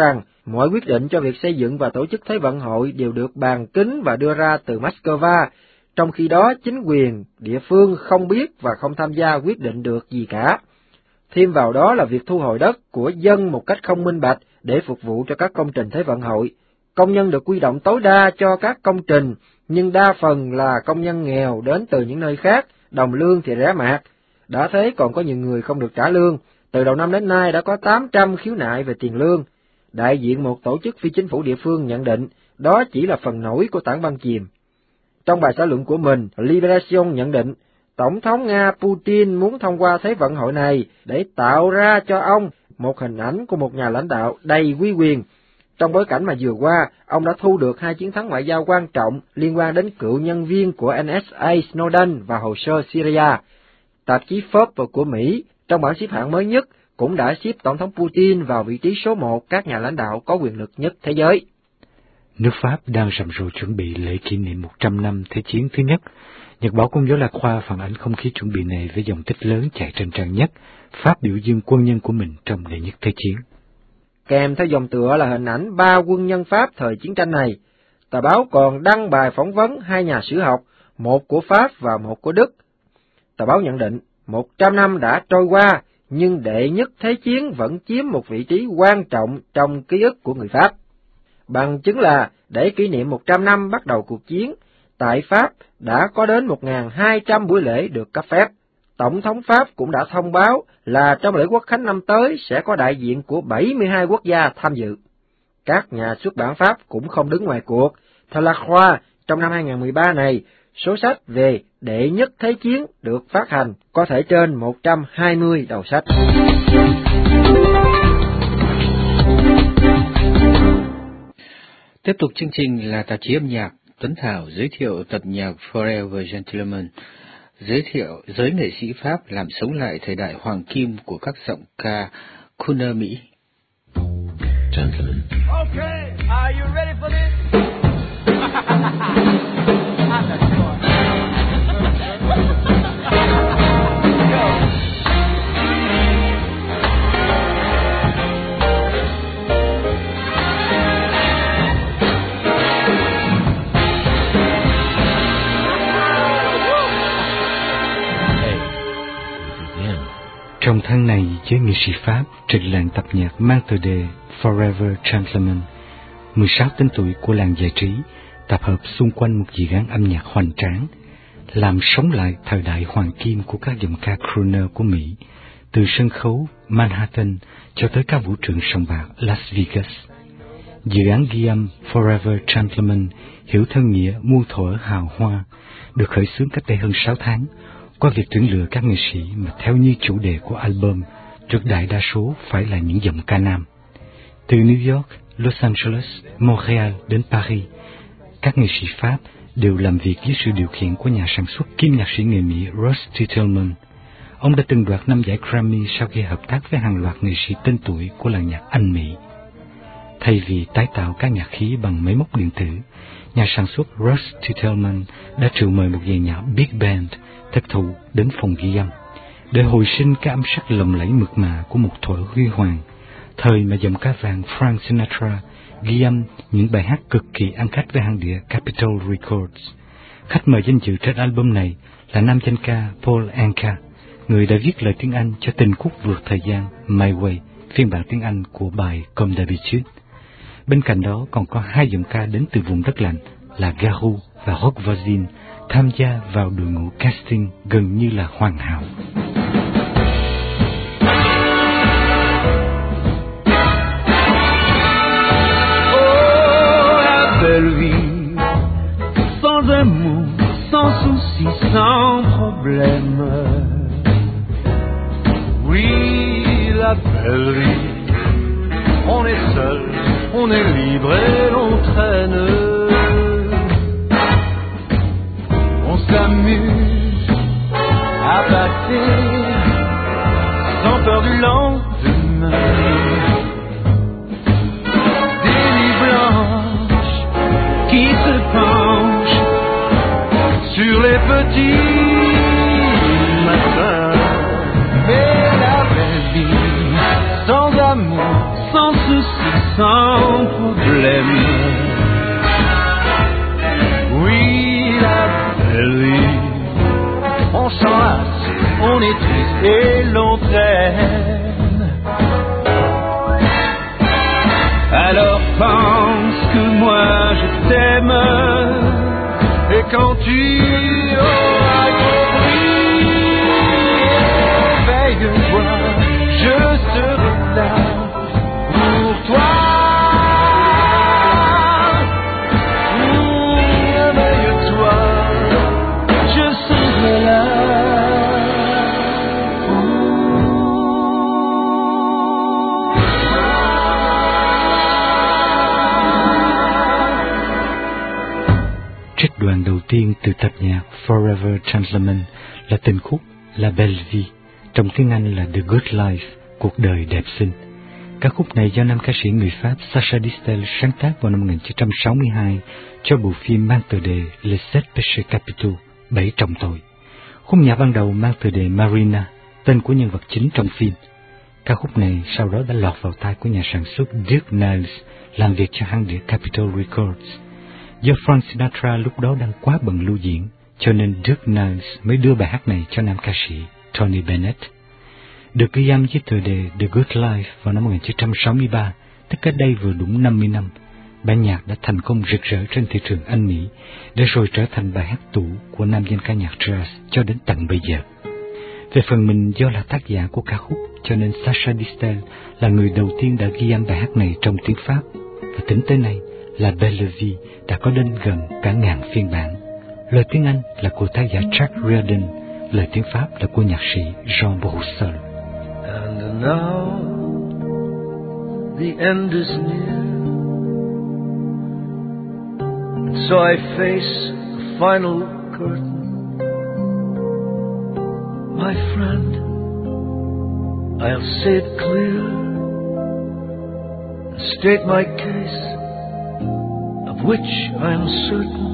Mọi quyết định cho việc xây dựng và tổ chức Thế vận hội đều được bàn kín và đưa ra từ Moscow, trong khi đó chính quyền địa phương không biết và không tham gia quyết định được gì cả. Thêm vào đó là việc thu hồi đất của dân một cách không minh bạch để phục vụ cho các công trình Thế vận hội. Công nhân được quy động tối đa cho các công trình, nhưng đa phần là công nhân nghèo đến từ những nơi khác, đồng lương thì rẻ mạt. Đã thế còn có nhiều người không được trả lương. Từ đầu năm đến nay đã có tám trăm khiếu nại về tiền lương. Đại diện một tổ chức phi chính phủ địa phương nhận định đó chỉ là phần nổi của tảng băng chìm. Trong bài xã luận của mình, Liberation nhận định Tổng thống Nga Putin muốn thông qua Thế vận hội này để tạo ra cho ông một hình ảnh của một nhà lãnh đạo đầy uy quyền. Trong bối cảnh mà vừa qua, ông đã thu được hai chiến thắng ngoại giao quan trọng liên quan đến cựu nhân viên của en ét a Snowden và hồ sơ Syria. Tạp chí Forbes của Mỹ, trong bảng xếp hạng mới nhất, cũng đã xếp Tổng thống Putin vào vị trí số một các nhà lãnh đạo có quyền lực nhất thế giới. Nước Pháp đang rầm rộ chuẩn bị lễ kỷ niệm một trăm năm Thế chiến thứ nhất. Nhật báo Công giáo Lạc Khoa phản ánh không khí chuẩn bị này với dòng tích lớn chạy trên trang nhất, Pháp biểu dương quân nhân của mình trong đệ nhất Thế chiến. Kèm theo dòng tựa là hình ảnh ba quân nhân Pháp thời chiến tranh này. Tờ báo còn đăng bài phỏng vấn hai nhà sử học, một của Pháp và một của Đức. Tờ báo nhận định, một trăm năm đã trôi qua, nhưng đệ nhất Thế chiến vẫn chiếm một vị trí quan trọng trong ký ức của người Pháp. Bằng chứng là, để kỷ niệm một trăm năm bắt đầu cuộc chiến, tại Pháp đã có đến một nghìn hai trăm buổi lễ được cấp phép. Tổng thống Pháp cũng đã thông báo là trong lễ Quốc khánh năm tới sẽ có đại diện của bảy mươi hai quốc gia tham dự. Các nhà xuất bản Pháp cũng không đứng ngoài cuộc. Theo La Croix, trong năm hai nghìn không trăm mười ba này, số sách về đệ nhất Thế chiến được phát hành có thể trên một trăm hai mươi đầu sách. Tiếp tục chương trình là tạp chí âm nhạc. Tuấn Thảo giới thiệu tập nhạc Forever Gentleman, giới thiệu giới nghệ sĩ Pháp làm sống lại thời đại hoàng kim của các giọng ca crooner Mỹ. Gentlemen. Okay, are you ready for this? I'm not sure. Trong tháng này, giới nghệ sĩ Pháp trình làng tập nhạc mang tựa đề Forever Gentleman, mười sáu tên tuổi của làng giải trí, tập hợp xung quanh một dự án âm nhạc hoành tráng, làm sống lại thời đại hoàng kim của các giọng ca crooner của Mỹ, từ sân khấu Manhattan cho tới các vũ trường sòng bạc Las Vegas. Dự án ghi âm Forever Gentleman hiểu theo nghĩa muôn thuở hào hoa, được khởi xướng cách đây hơn sáu tháng, qua việc tuyển lựa các nghệ sĩ mà theo như chủ đề của album, trước đại đa số phải là những giọng ca nam. Từ New York, Los Angeles, Montreal đến Paris, các nghệ sĩ Pháp đều làm việc dưới sự điều khiển của nhà sản xuất kiêm nhạc sĩ người Mỹ Russ Titelman. Ông đã từng đoạt năm giải Grammy sau khi hợp tác với hàng loạt nghệ sĩ tên tuổi của làng nhạc Anh Mỹ. Thay vì tái tạo các nhạc khí bằng máy móc điện tử, nhà sản xuất Russ Titelman đã triệu mời một dàn nhạc big band thực thụ đến phòng ghi âm để hồi sinh cái âm sắc lộng lẫy mượt mà của một thuở huy hoàng, thời mà giọng ca vàng Frank Sinatra ghi âm những bài hát cực kỳ ăn khách với hãng đĩa Capitol Records. Khách mời danh dự trên album này là nam danh ca Paul Anka, người đã viết lời tiếng Anh cho tình khúc vượt thời gian My Way, phiên bản tiếng Anh của bài Comme d'habitude. Bên cạnh đó còn có hai giọng ca đến từ vùng đất lạnh là Garou và Rock Voisine tham gia vào đội ngũ casting gần như là hoàn hảo. Oh, la belle vie, sans amour, sans souci, sans problème. Oui, la belle vie, on est seul, on est libre et l'on traîne. On s'amuse à passer sans peur du lendemain. Des nuits blanches qui se penchent sur les petits matins. Mais la belle vie, sans amour, sans souci, sans et l'entraîne. Alors pense que moi je t'aime, et quand tu auras compris, veille-toi, je serai là pour toi. Veille-toi, je serai là. Trích đoạn đầu tiên từ tập nhạc Forever Gentleman là tình khúc La Belle Vie, trong tiếng Anh là The Good Life, cuộc đời đẹp xinh. Ca khúc này do nam ca sĩ người Pháp Sacha Distel sáng tác vào năm một nghìn chín trăm sáu mươi hai cho bộ phim mang tựa đề Les Sept Péchés Capitaux, bảy trọng tội. Khúc nhạc ban đầu mang tựa đề Marina, tên của nhân vật chính trong phim. Ca khúc này sau đó đã lọt vào tai của nhà sản xuất Dirk Niles, làm việc cho hãng đĩa Capitol Records. Do Frank Sinatra lúc đó đang quá bận lưu diễn, cho nên Dirk Niles mới đưa bài hát này cho nam ca sĩ Tony Bennett. Được ghi âm với tựa đề The Good Life vào năm một nghìn chín trăm sáu mươi ba, tức cách đây vừa đúng năm mươi năm, bản nhạc đã thành công rực rỡ trên thị trường Anh Mỹ, để rồi trở thành bài hát tủ của nam danh ca nhạc jazz cho đến tận bây giờ. Về phần mình, do là tác giả của ca khúc, cho nên Sacha Distel là người đầu tiên đã ghi âm bài hát này trong tiếng Pháp, và tính tới nay, La Belle Vie đã có đến gần cả ngàn phiên bản. Lời tiếng Anh là của tác giả Jack Riordan, lời tiếng Pháp là của nhạc sĩ Jean Broussel. And now the end is near, and so I face the final curtain. My friend, I'll say it clear and state my case, of which I am certain.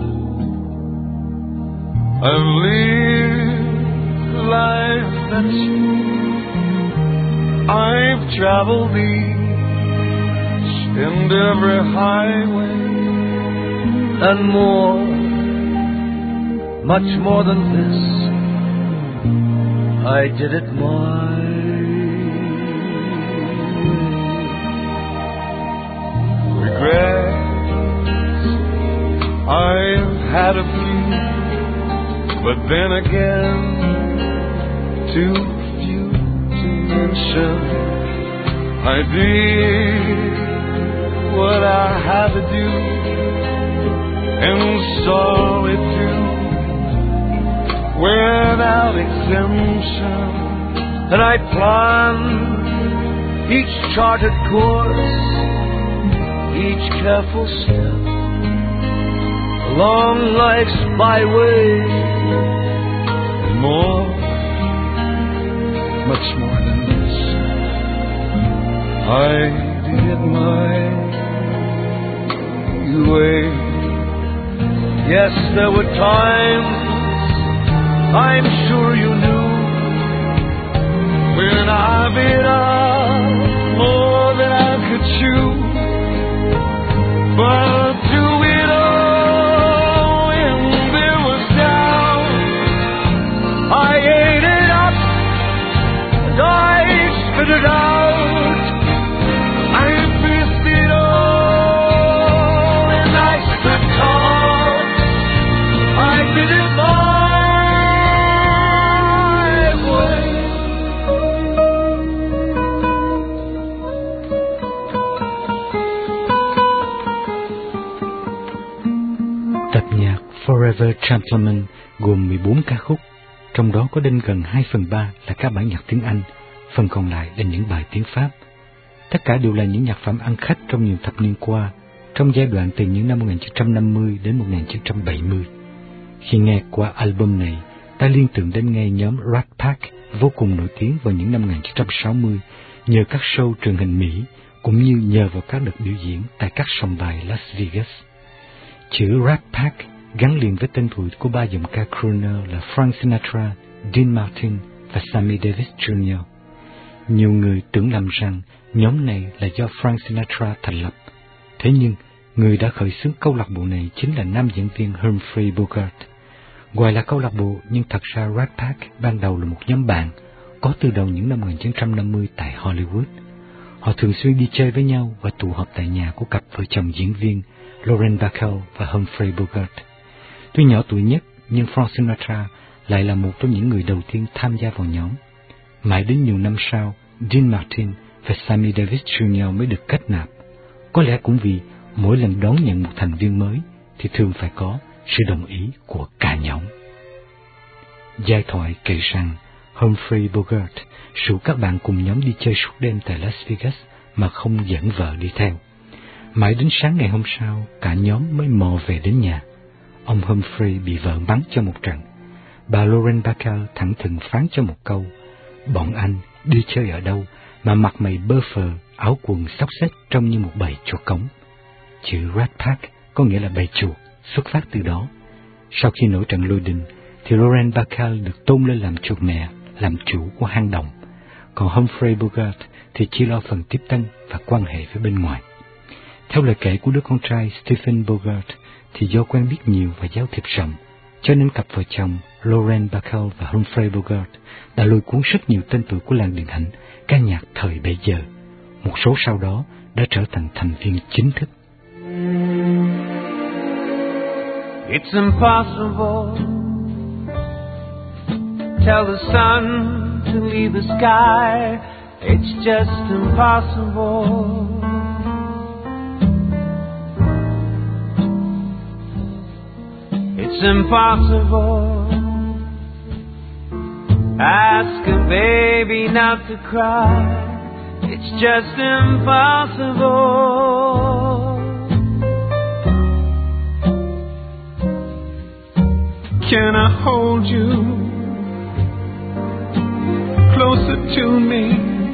I've lived life that's true. I've traveled each and every highway, and more, much more than this, I did it my way. Regrets, I've had a few, but then again, too few to mention. I did what I had to do, and solitude without exemption. And I planned each charted course, each careful step along life's byway, and more, much more than this, I did it my way. Yes, there were times, I'm sure you knew, when I bit off more than I could chew, but to it all, when there was doubt, I ate it up, and I spit it out. I faced it all, and I stood tall. I did it my way. Tập nhạc Forever Gentleman gồm mười bốn ca khúc, trong đó có đến gần hai phần ba là các bản nhạc tiếng Anh, phần còn lại là những bài tiếng Pháp. Tất cả đều là những nhạc phẩm ăn khách trong nhiều thập niên qua, trong giai đoạn từ những năm một nghìn chín trăm năm mươi đến một nghìn chín trăm bảy mươi. Khi nghe qua album này, ta liên tưởng đến ngay nhóm Rat Pack vô cùng nổi tiếng vào những năm một nghìn chín trăm sáu mươi nhờ các show truyền hình Mỹ, cũng như nhờ vào các đợt biểu diễn tại các sòng bài Las Vegas. Chữ Rat Pack gắn liền với tên tuổi của ba giọng ca crooner là Frank Sinatra, Dean Martin và Sammy Davis Junior Nhiều người tưởng lầm rằng nhóm này là do Frank Sinatra thành lập. Thế nhưng, người đã khởi xướng câu lạc bộ này chính là nam diễn viên Humphrey Bogart. Gọi là câu lạc bộ nhưng thật ra Rat Pack ban đầu là một nhóm bạn, có từ đầu những năm một nghìn chín trăm năm mươi tại Hollywood. Họ thường xuyên đi chơi với nhau và tụ họp tại nhà của cặp vợ chồng diễn viên Lauren Bacall và Humphrey Bogart. Tuy nhỏ tuổi nhất, nhưng Frank Sinatra lại là một trong những người đầu tiên tham gia vào nhóm. Mãi đến nhiều năm sau, Dean Martin và Sammy Davis Junior mới được kết nạp. Có lẽ cũng vì mỗi lần đón nhận một thành viên mới thì thường phải có sự đồng ý của cả nhóm. Giai thoại kể rằng Humphrey Bogart rủ các bạn cùng nhóm đi chơi suốt đêm tại Las Vegas mà không dẫn vợ đi theo. Mãi đến sáng ngày hôm sau, cả nhóm mới mò về đến nhà. Ông Humphrey bị vợ bắn cho một trận. Bà Lauren Bacall thẳng thừng phán cho một câu: bọn anh đi chơi ở đâu mà mặt mày bơ phờ, áo quần xốc xếch trông như một bầy chuột cống. Chữ Rat Pack có nghĩa là bầy chuột, xuất phát từ đó. Sau khi nổi trận lôi đình, thì Lauren Bacall được tôn lên làm chuột mẹ, làm chủ của hang động. Còn Humphrey Bogart thì chỉ lo phần tiếp tân và quan hệ với bên ngoài. Theo lời kể của đứa con trai Stephen Bogart, thì do quen biết nhiều và giao thiệp rộng, cho nên cặp vợ chồng Lauren Bacall và Humphrey Bogart đã lôi cuốn rất nhiều tên tuổi của làng điện ảnh, ca nhạc thời bấy giờ. Một số sau đó đã trở thành thành viên chính thức. It's impossible. Tell the sun to leave the sky. It's just impossible. It's impossible. Ask a baby not to cry. It's just impossible. Can I hold you closer to me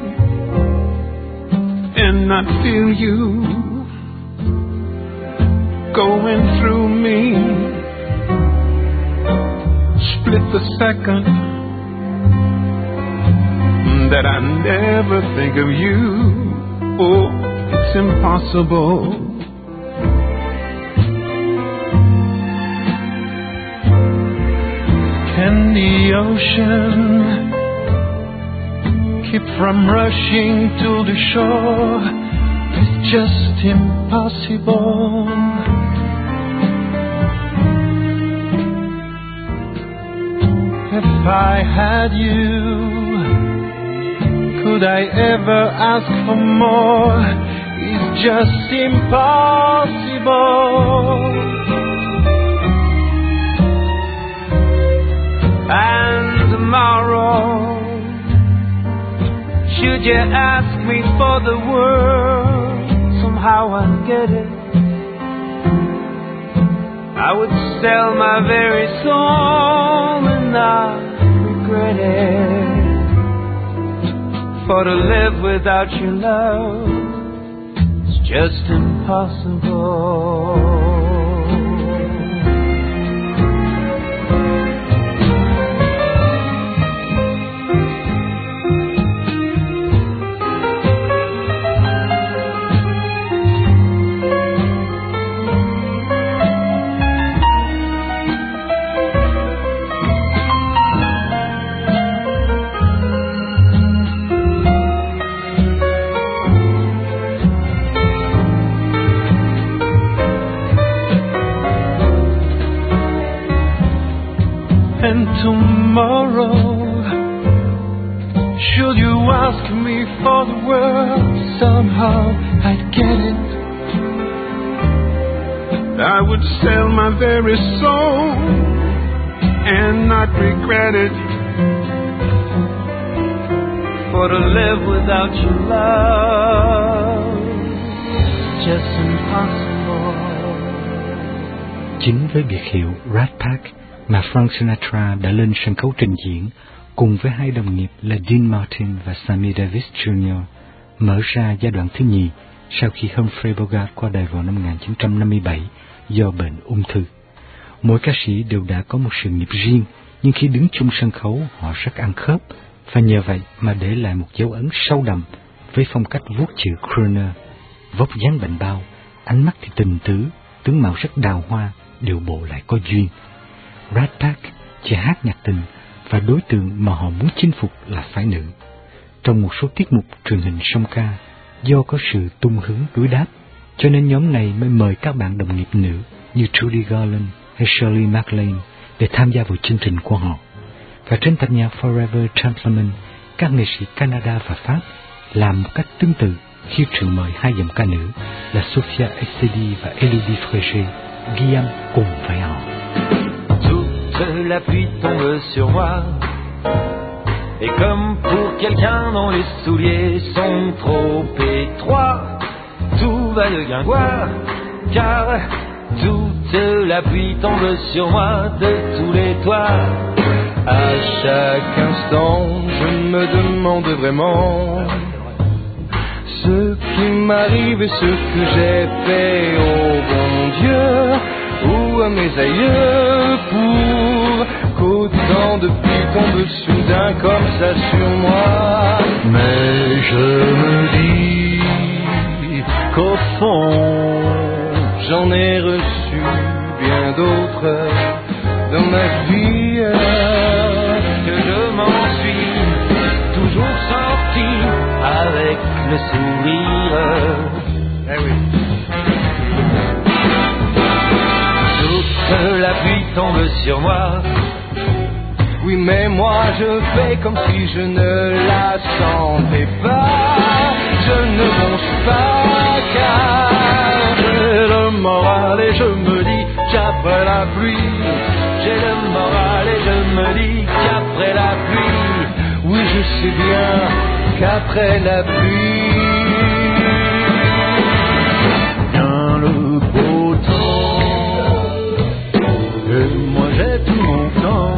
and not feel you going through me? Split the second that I never think of you. Oh, it's impossible. Can the ocean keep from rushing to the shore? It's just impossible. If I had you, could I ever ask for more? It's just impossible. And tomorrow, should you ask me for the world, somehow I'd get it. I would sell my very soul and not regret it. For to live without your love, it's just impossible. And tomorrow, should you ask me for the world, somehow I'd get it. I would sell my very soul and not regret it. For to live without your love, it's just impossible. Chính với biệt hiệu Rat Pack mà Frank Sinatra đã lên sân khấu trình diễn cùng với hai đồng nghiệp là Dean Martin và Sammy Davis Junior, mở ra giai đoạn thứ nhì sau khi Humphrey Bogart qua đời vào năm một nghìn chín trăm năm mươi bảy do bệnh ung thư. Mỗi ca sĩ đều đã có một sự nghiệp riêng, nhưng khi đứng chung sân khấu họ rất ăn khớp, và nhờ vậy mà để lại một dấu ấn sâu đậm với phong cách vuốt chữ crooner, vóc dáng bệnh bao, ánh mắt thì tình tứ, tướng mạo rất đào hoa, điệu bộ lại có duyên. Rat Pack chỉ hát nhạc tình và đối tượng mà họ muốn chinh phục là phái nữ. Trong một số tiết mục truyền hình song ca, do có sự tung hứng đối đáp, cho nên nhóm này mới mời các bạn đồng nghiệp nữ như Judy Garland hay Shirley MacLaine để tham gia vào chương trình của họ. Và trên tập nhạc Forever Gentlemen, các nghệ sĩ Canada và Pháp làm một cách tương tự khi triệu mời hai giọng ca nữ là Sophia Essedi và Elodie Frégé ghi âm cùng với họ. Toute la pluie tombe sur moi, et comme pour quelqu'un dont les souliers sont trop étroits, tout va de guingois, car toute la pluie tombe sur moi de tous les toits. À chaque instant, je me demande vraiment ce qui m'arrive et ce que j'ai fait au bon Dieu ou à mes aïeux pour qu'autant de pluie tombe soudain comme ça sur moi. Mais je me dis qu'au fond, j'en ai reçu bien d'autres dans ma vie, que je m'en suis toujours sorti avec le sourire. Eh oui. Toute la pluie tombe sur moi. Oui, mais moi je fais comme si je ne la sentais pas. Je ne bronche pas car j'ai le moral et je me dis qu'après la pluie, j'ai le moral et je me dis qu'après la pluie, oui je sais bien qu'après la pluie, vient le beau temps. Et moi j'ai tout mon temps.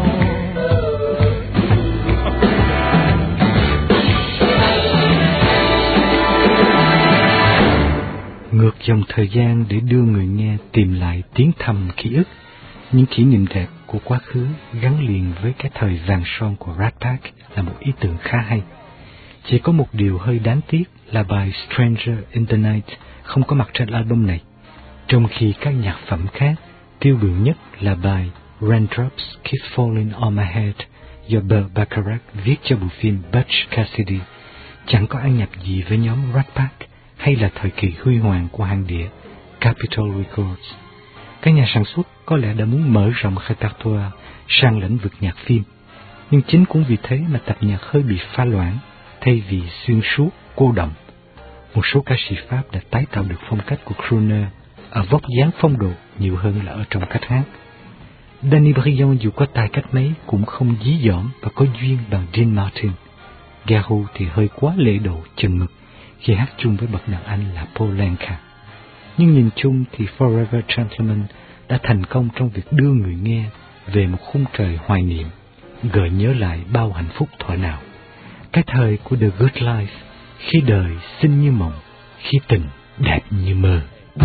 Ngược dòng thời gian để đưa người nghe tìm lại tiếng thầm ký ức, những kỷ niệm đẹp của quá khứ gắn liền với cái thời vàng son của Rat Pack là một ý tưởng khá hay. Chỉ có một điều hơi đáng tiếc là bài Stranger in the Night không có mặt trên album này, trong khi các nhạc phẩm khác tiêu biểu nhất là bài Raindrops Keep Falling on My Head do Burt Bacharach viết cho bộ phim Butch Cassidy chẳng có ăn nhập gì với nhóm Rat Pack hay là thời kỳ huy hoàng của hãng đĩa Capitol Records. Các nhà sản xuất có lẽ đã muốn mở rộng repertoire sang lĩnh vực nhạc phim, nhưng chính cũng vì thế mà tập nhạc hơi bị pha loãng thay vì xuyên suốt, cô động. Một số ca sĩ Pháp đã tái tạo được phong cách của crooner ở vóc dáng phong độ nhiều hơn là ở trong cách hát. Danny Briand dù có tài cách mấy cũng không dí dỏm và có duyên bằng Dean Martin. Garou thì hơi quá lễ độ chừng mực khi hát chung với bậc đàn anh là Paul Anka. Nhưng nhìn chung thì Forever Gentlemen đã thành công trong việc đưa người nghe về một khung trời hoài niệm, gợi nhớ lại bao hạnh phúc thuở nào. Cái thời của The Good Life, khi đời xinh như mộng, khi tình đẹp như mơ.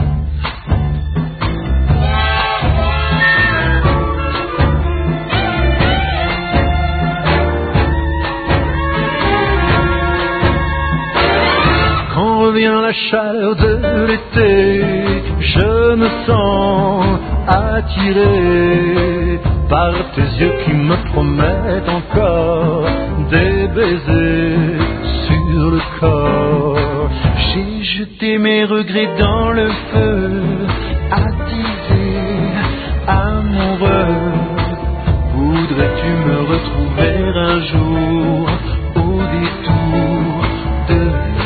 Vient la chaleur de l'été, je me sens attiré par tes yeux qui me promettent encore des baisers sur le corps. J'ai jeté mes regrets dans le feu, attisé, amoureux. Voudrais-tu me retrouver un jour au détour de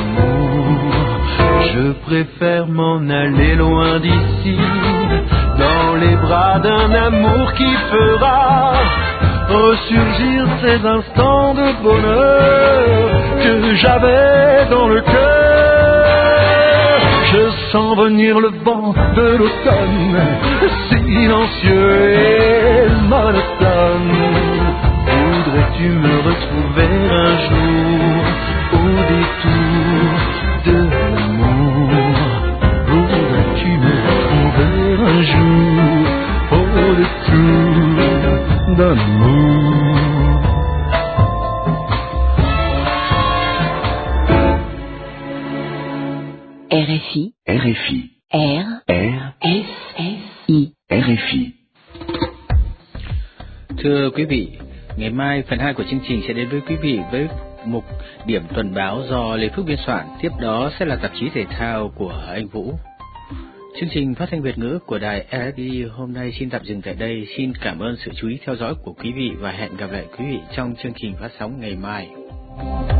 Je préfère m'en aller loin d'ici, dans les bras d'un amour qui fera ressurgir ces instants de bonheur que j'avais dans le cœur. Je sens venir le vent de l'automne, silencieux et monotone. Voudrais-tu me retrouver un jour au détour de l'amour? Voudrais-tu me retrouver un jour au détour d'amour? R F I. R F I. R. R. S. S. I. R F I. Thưa quý vị, Ngày mai, phần hai của chương trình sẽ đến với quý vị với mục điểm tuần báo do Lê Phước biên soạn. Tiếp đó sẽ là tạp chí thể thao của anh Vũ. Chương trình phát thanh Việt ngữ của đài rờ ép i hôm nay xin tạm dừng tại đây. Xin cảm ơn sự chú ý theo dõi của quý vị và hẹn gặp lại quý vị trong chương trình phát sóng ngày mai.